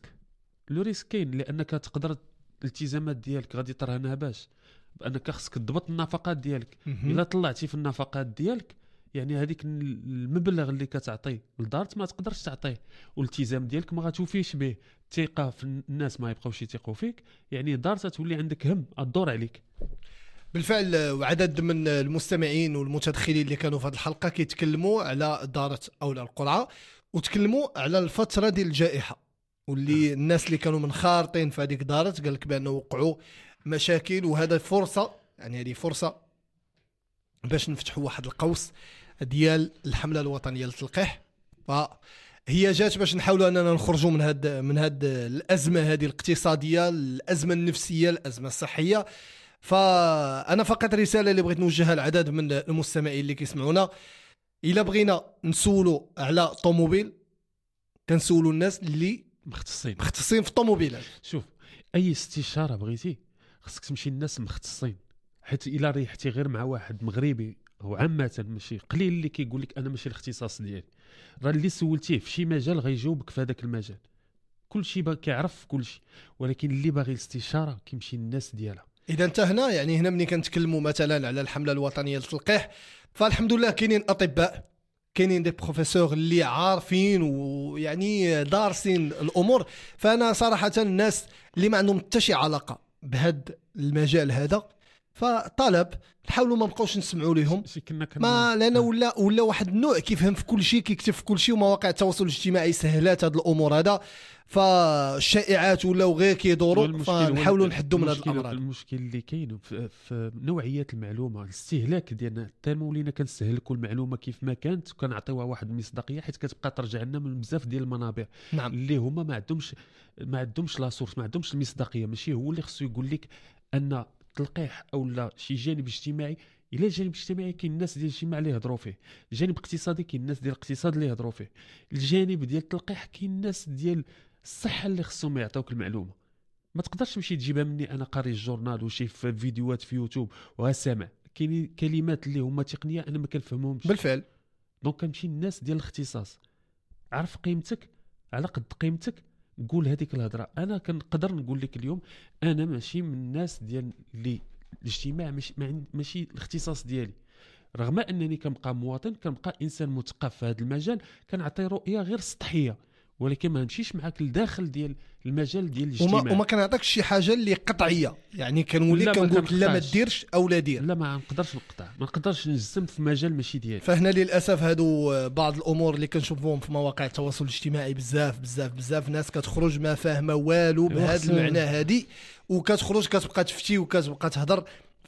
لو ريسك كاين، لانك تقدر الالتزامات ديالك غادي ترهنها باش بانك خصك تضبط النفقات ديالك. الا طلعتي في النفقات ديالك يعني هذيك المبلغ اللي كتعطيه للدارت ما تقدرش تعطيه، والالتزام ديالك ما غتوفيش به. الثقه في الناس ما يبقاوش يثقوا فيك، يعني دارت تولي عندك هم الدور عليك. بالفعل، وعدد من المستمعين والمتدخلين اللي كانوا في هذه الحلقه كيتكلموا على دارت او القرعه، وتكلموا على الفتره ديال الجائحه، واللي الناس اللي كانوا منخارطين في هذيك دارت قال لك بانه وقعوا مشاكل. وهذا فرصه، يعني هذه فرصه باش نفتحوا واحد القوس ديال الحمله الوطنيه للتلقيح. فهي جات باش نحاولوا اننا نخرجوا من هاد الازمه هذه الاقتصاديه، الازمه النفسيه، الازمه الصحيه. فانا فقط رساله اللي بغيت نوجهها لعدد من المستمعين اللي كيسمعونا، الا بغينا نسولوا على طوموبيل كنسولوا الناس اللي مختصين في الطوموبيلات. شوف، اي استشاره بغيتي خصك تمشي للناس مختصين، حيت الا ريحتي غير مع واحد مغربي او عامه ماشي قليل اللي كيقول لك انا ماشي الاختصاص ديالي. راه اللي سولتيه في شي مجال غيجاوبك في هذاك المجال، كلشي كيعرف كلشي، ولكن اللي باغي الاستشاره كيمشي للناس ديالها. اذا انت هنا يعني هنا ملي كنتكلموا مثلا على الحمله الوطنيه للتلقيح، فالحمد لله كاينين اطباء، كاينين دي بروفيسور اللي عارفين ويعني دارسين الامور. فانا صراحه الناس اللي ما عندهم حتى شي علاقه بهذا المجال هذا فطلب نحاولوا ما نبقاوش نسمعوا لهم ما لان ولا واحد النوع كيفهم في كل شيء، كيكتب في كل شيء، ومواقع التواصل الاجتماعي سهلات هذه الامور هذا، فالشائعات ولاو غير كيدوروا، فنحاولوا نحدوا من هذه الامراض. المشكل اللي كاين في نوعيه المعلومه، الاستهلاك ديالنا حتى ولينا كنستهلكوا المعلومه كيف ما كانت وكنعطيوها واحد المصداقيه، حيت كتبقى ترجع لنا من بزاف ديال المنابع اللي هما ما عندهمش لا سورس، ما عندهمش المصداقيه. ماشي هو اللي خصو يقول لك ان تلقيح او لا شي جانب اجتماعي. الى الجانب الاجتماعي كاين الناس ديال الاجتماع اللي يهضروا فيه، الجانب الاقتصادي كاين الناس ديال الاقتصاد اللي يهضروا فيه، الجانب ديال التلقيح كاين الناس ديال الصحه اللي خصهم يعطيوك المعلومه. ما تقدرش تمشي تجيبها مني انا قاري الجورنال وشي في فيديوهات في يوتيوب وسامع. كاين كلمات اللي هما تقنيه انا ما كنفهمهمش بالفعل. دونك كنمشي للناس ديال الاختصاص، عرف قيمتك، على قد قيمتك قول هذيك الهضره. انا كنقدر نقول لك اليوم انا ماشي من الناس ديال اللي الاجتماع ماشي الاختصاص ديالي، رغم انني كنبقى مواطن، كنبقى انسان مثقف في هذا المجال، كنعطي رؤيه غير سطحيه، ولكن ما نمشيش معاك لداخل ديال المجال ديال الاجتماع، وما كنعطيكش شي حاجه اللي قطعيه، يعني كنولي كنقول لا ما ديرش او لا دير. لا ما نقدرش نقطع، ما نقدرش نجسم في مجال ماشي ديالي. فهنا للاسف هادو بعض الامور اللي كنشوفوهم في مواقع التواصل الاجتماعي، بزاف ناس كتخرج ما فاهمه والو بهذا المعنى هادي، وكتخرج كتبقى تفتي وكتبقى تهضر.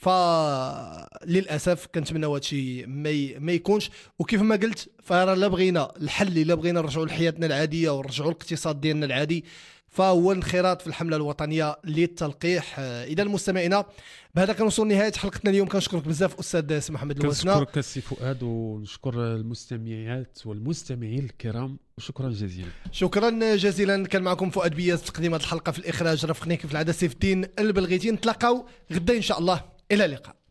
فللاسف كنتمنى هذا الشيء ما يكونش. وكيف ما قلت فراه لا بغينا الحل، الا بغينا نرجعوا لحياتنا العاديه ونرجعوا الاقتصاد ديالنا العادي، فهو الانخراط في الحمله الوطنيه للتلقيح. اذا مستمعينا بهذا كنوصل لنهايه حلقتنا اليوم. كنشكرك بزاف استاذ سي محمد الوسنه. كنشكرك سي فؤاد، ونشكر المستمعات والمستمعين الكرام، وشكرا جزيلا. شكرا جزيلا. كان معكم فؤاد بياس تقديم هذه الحلقه، في الاخراج رافقني كيف العاده سيف الدين البلغيتي. نتلاقاو غدا ان شاء الله، الى اللقاء.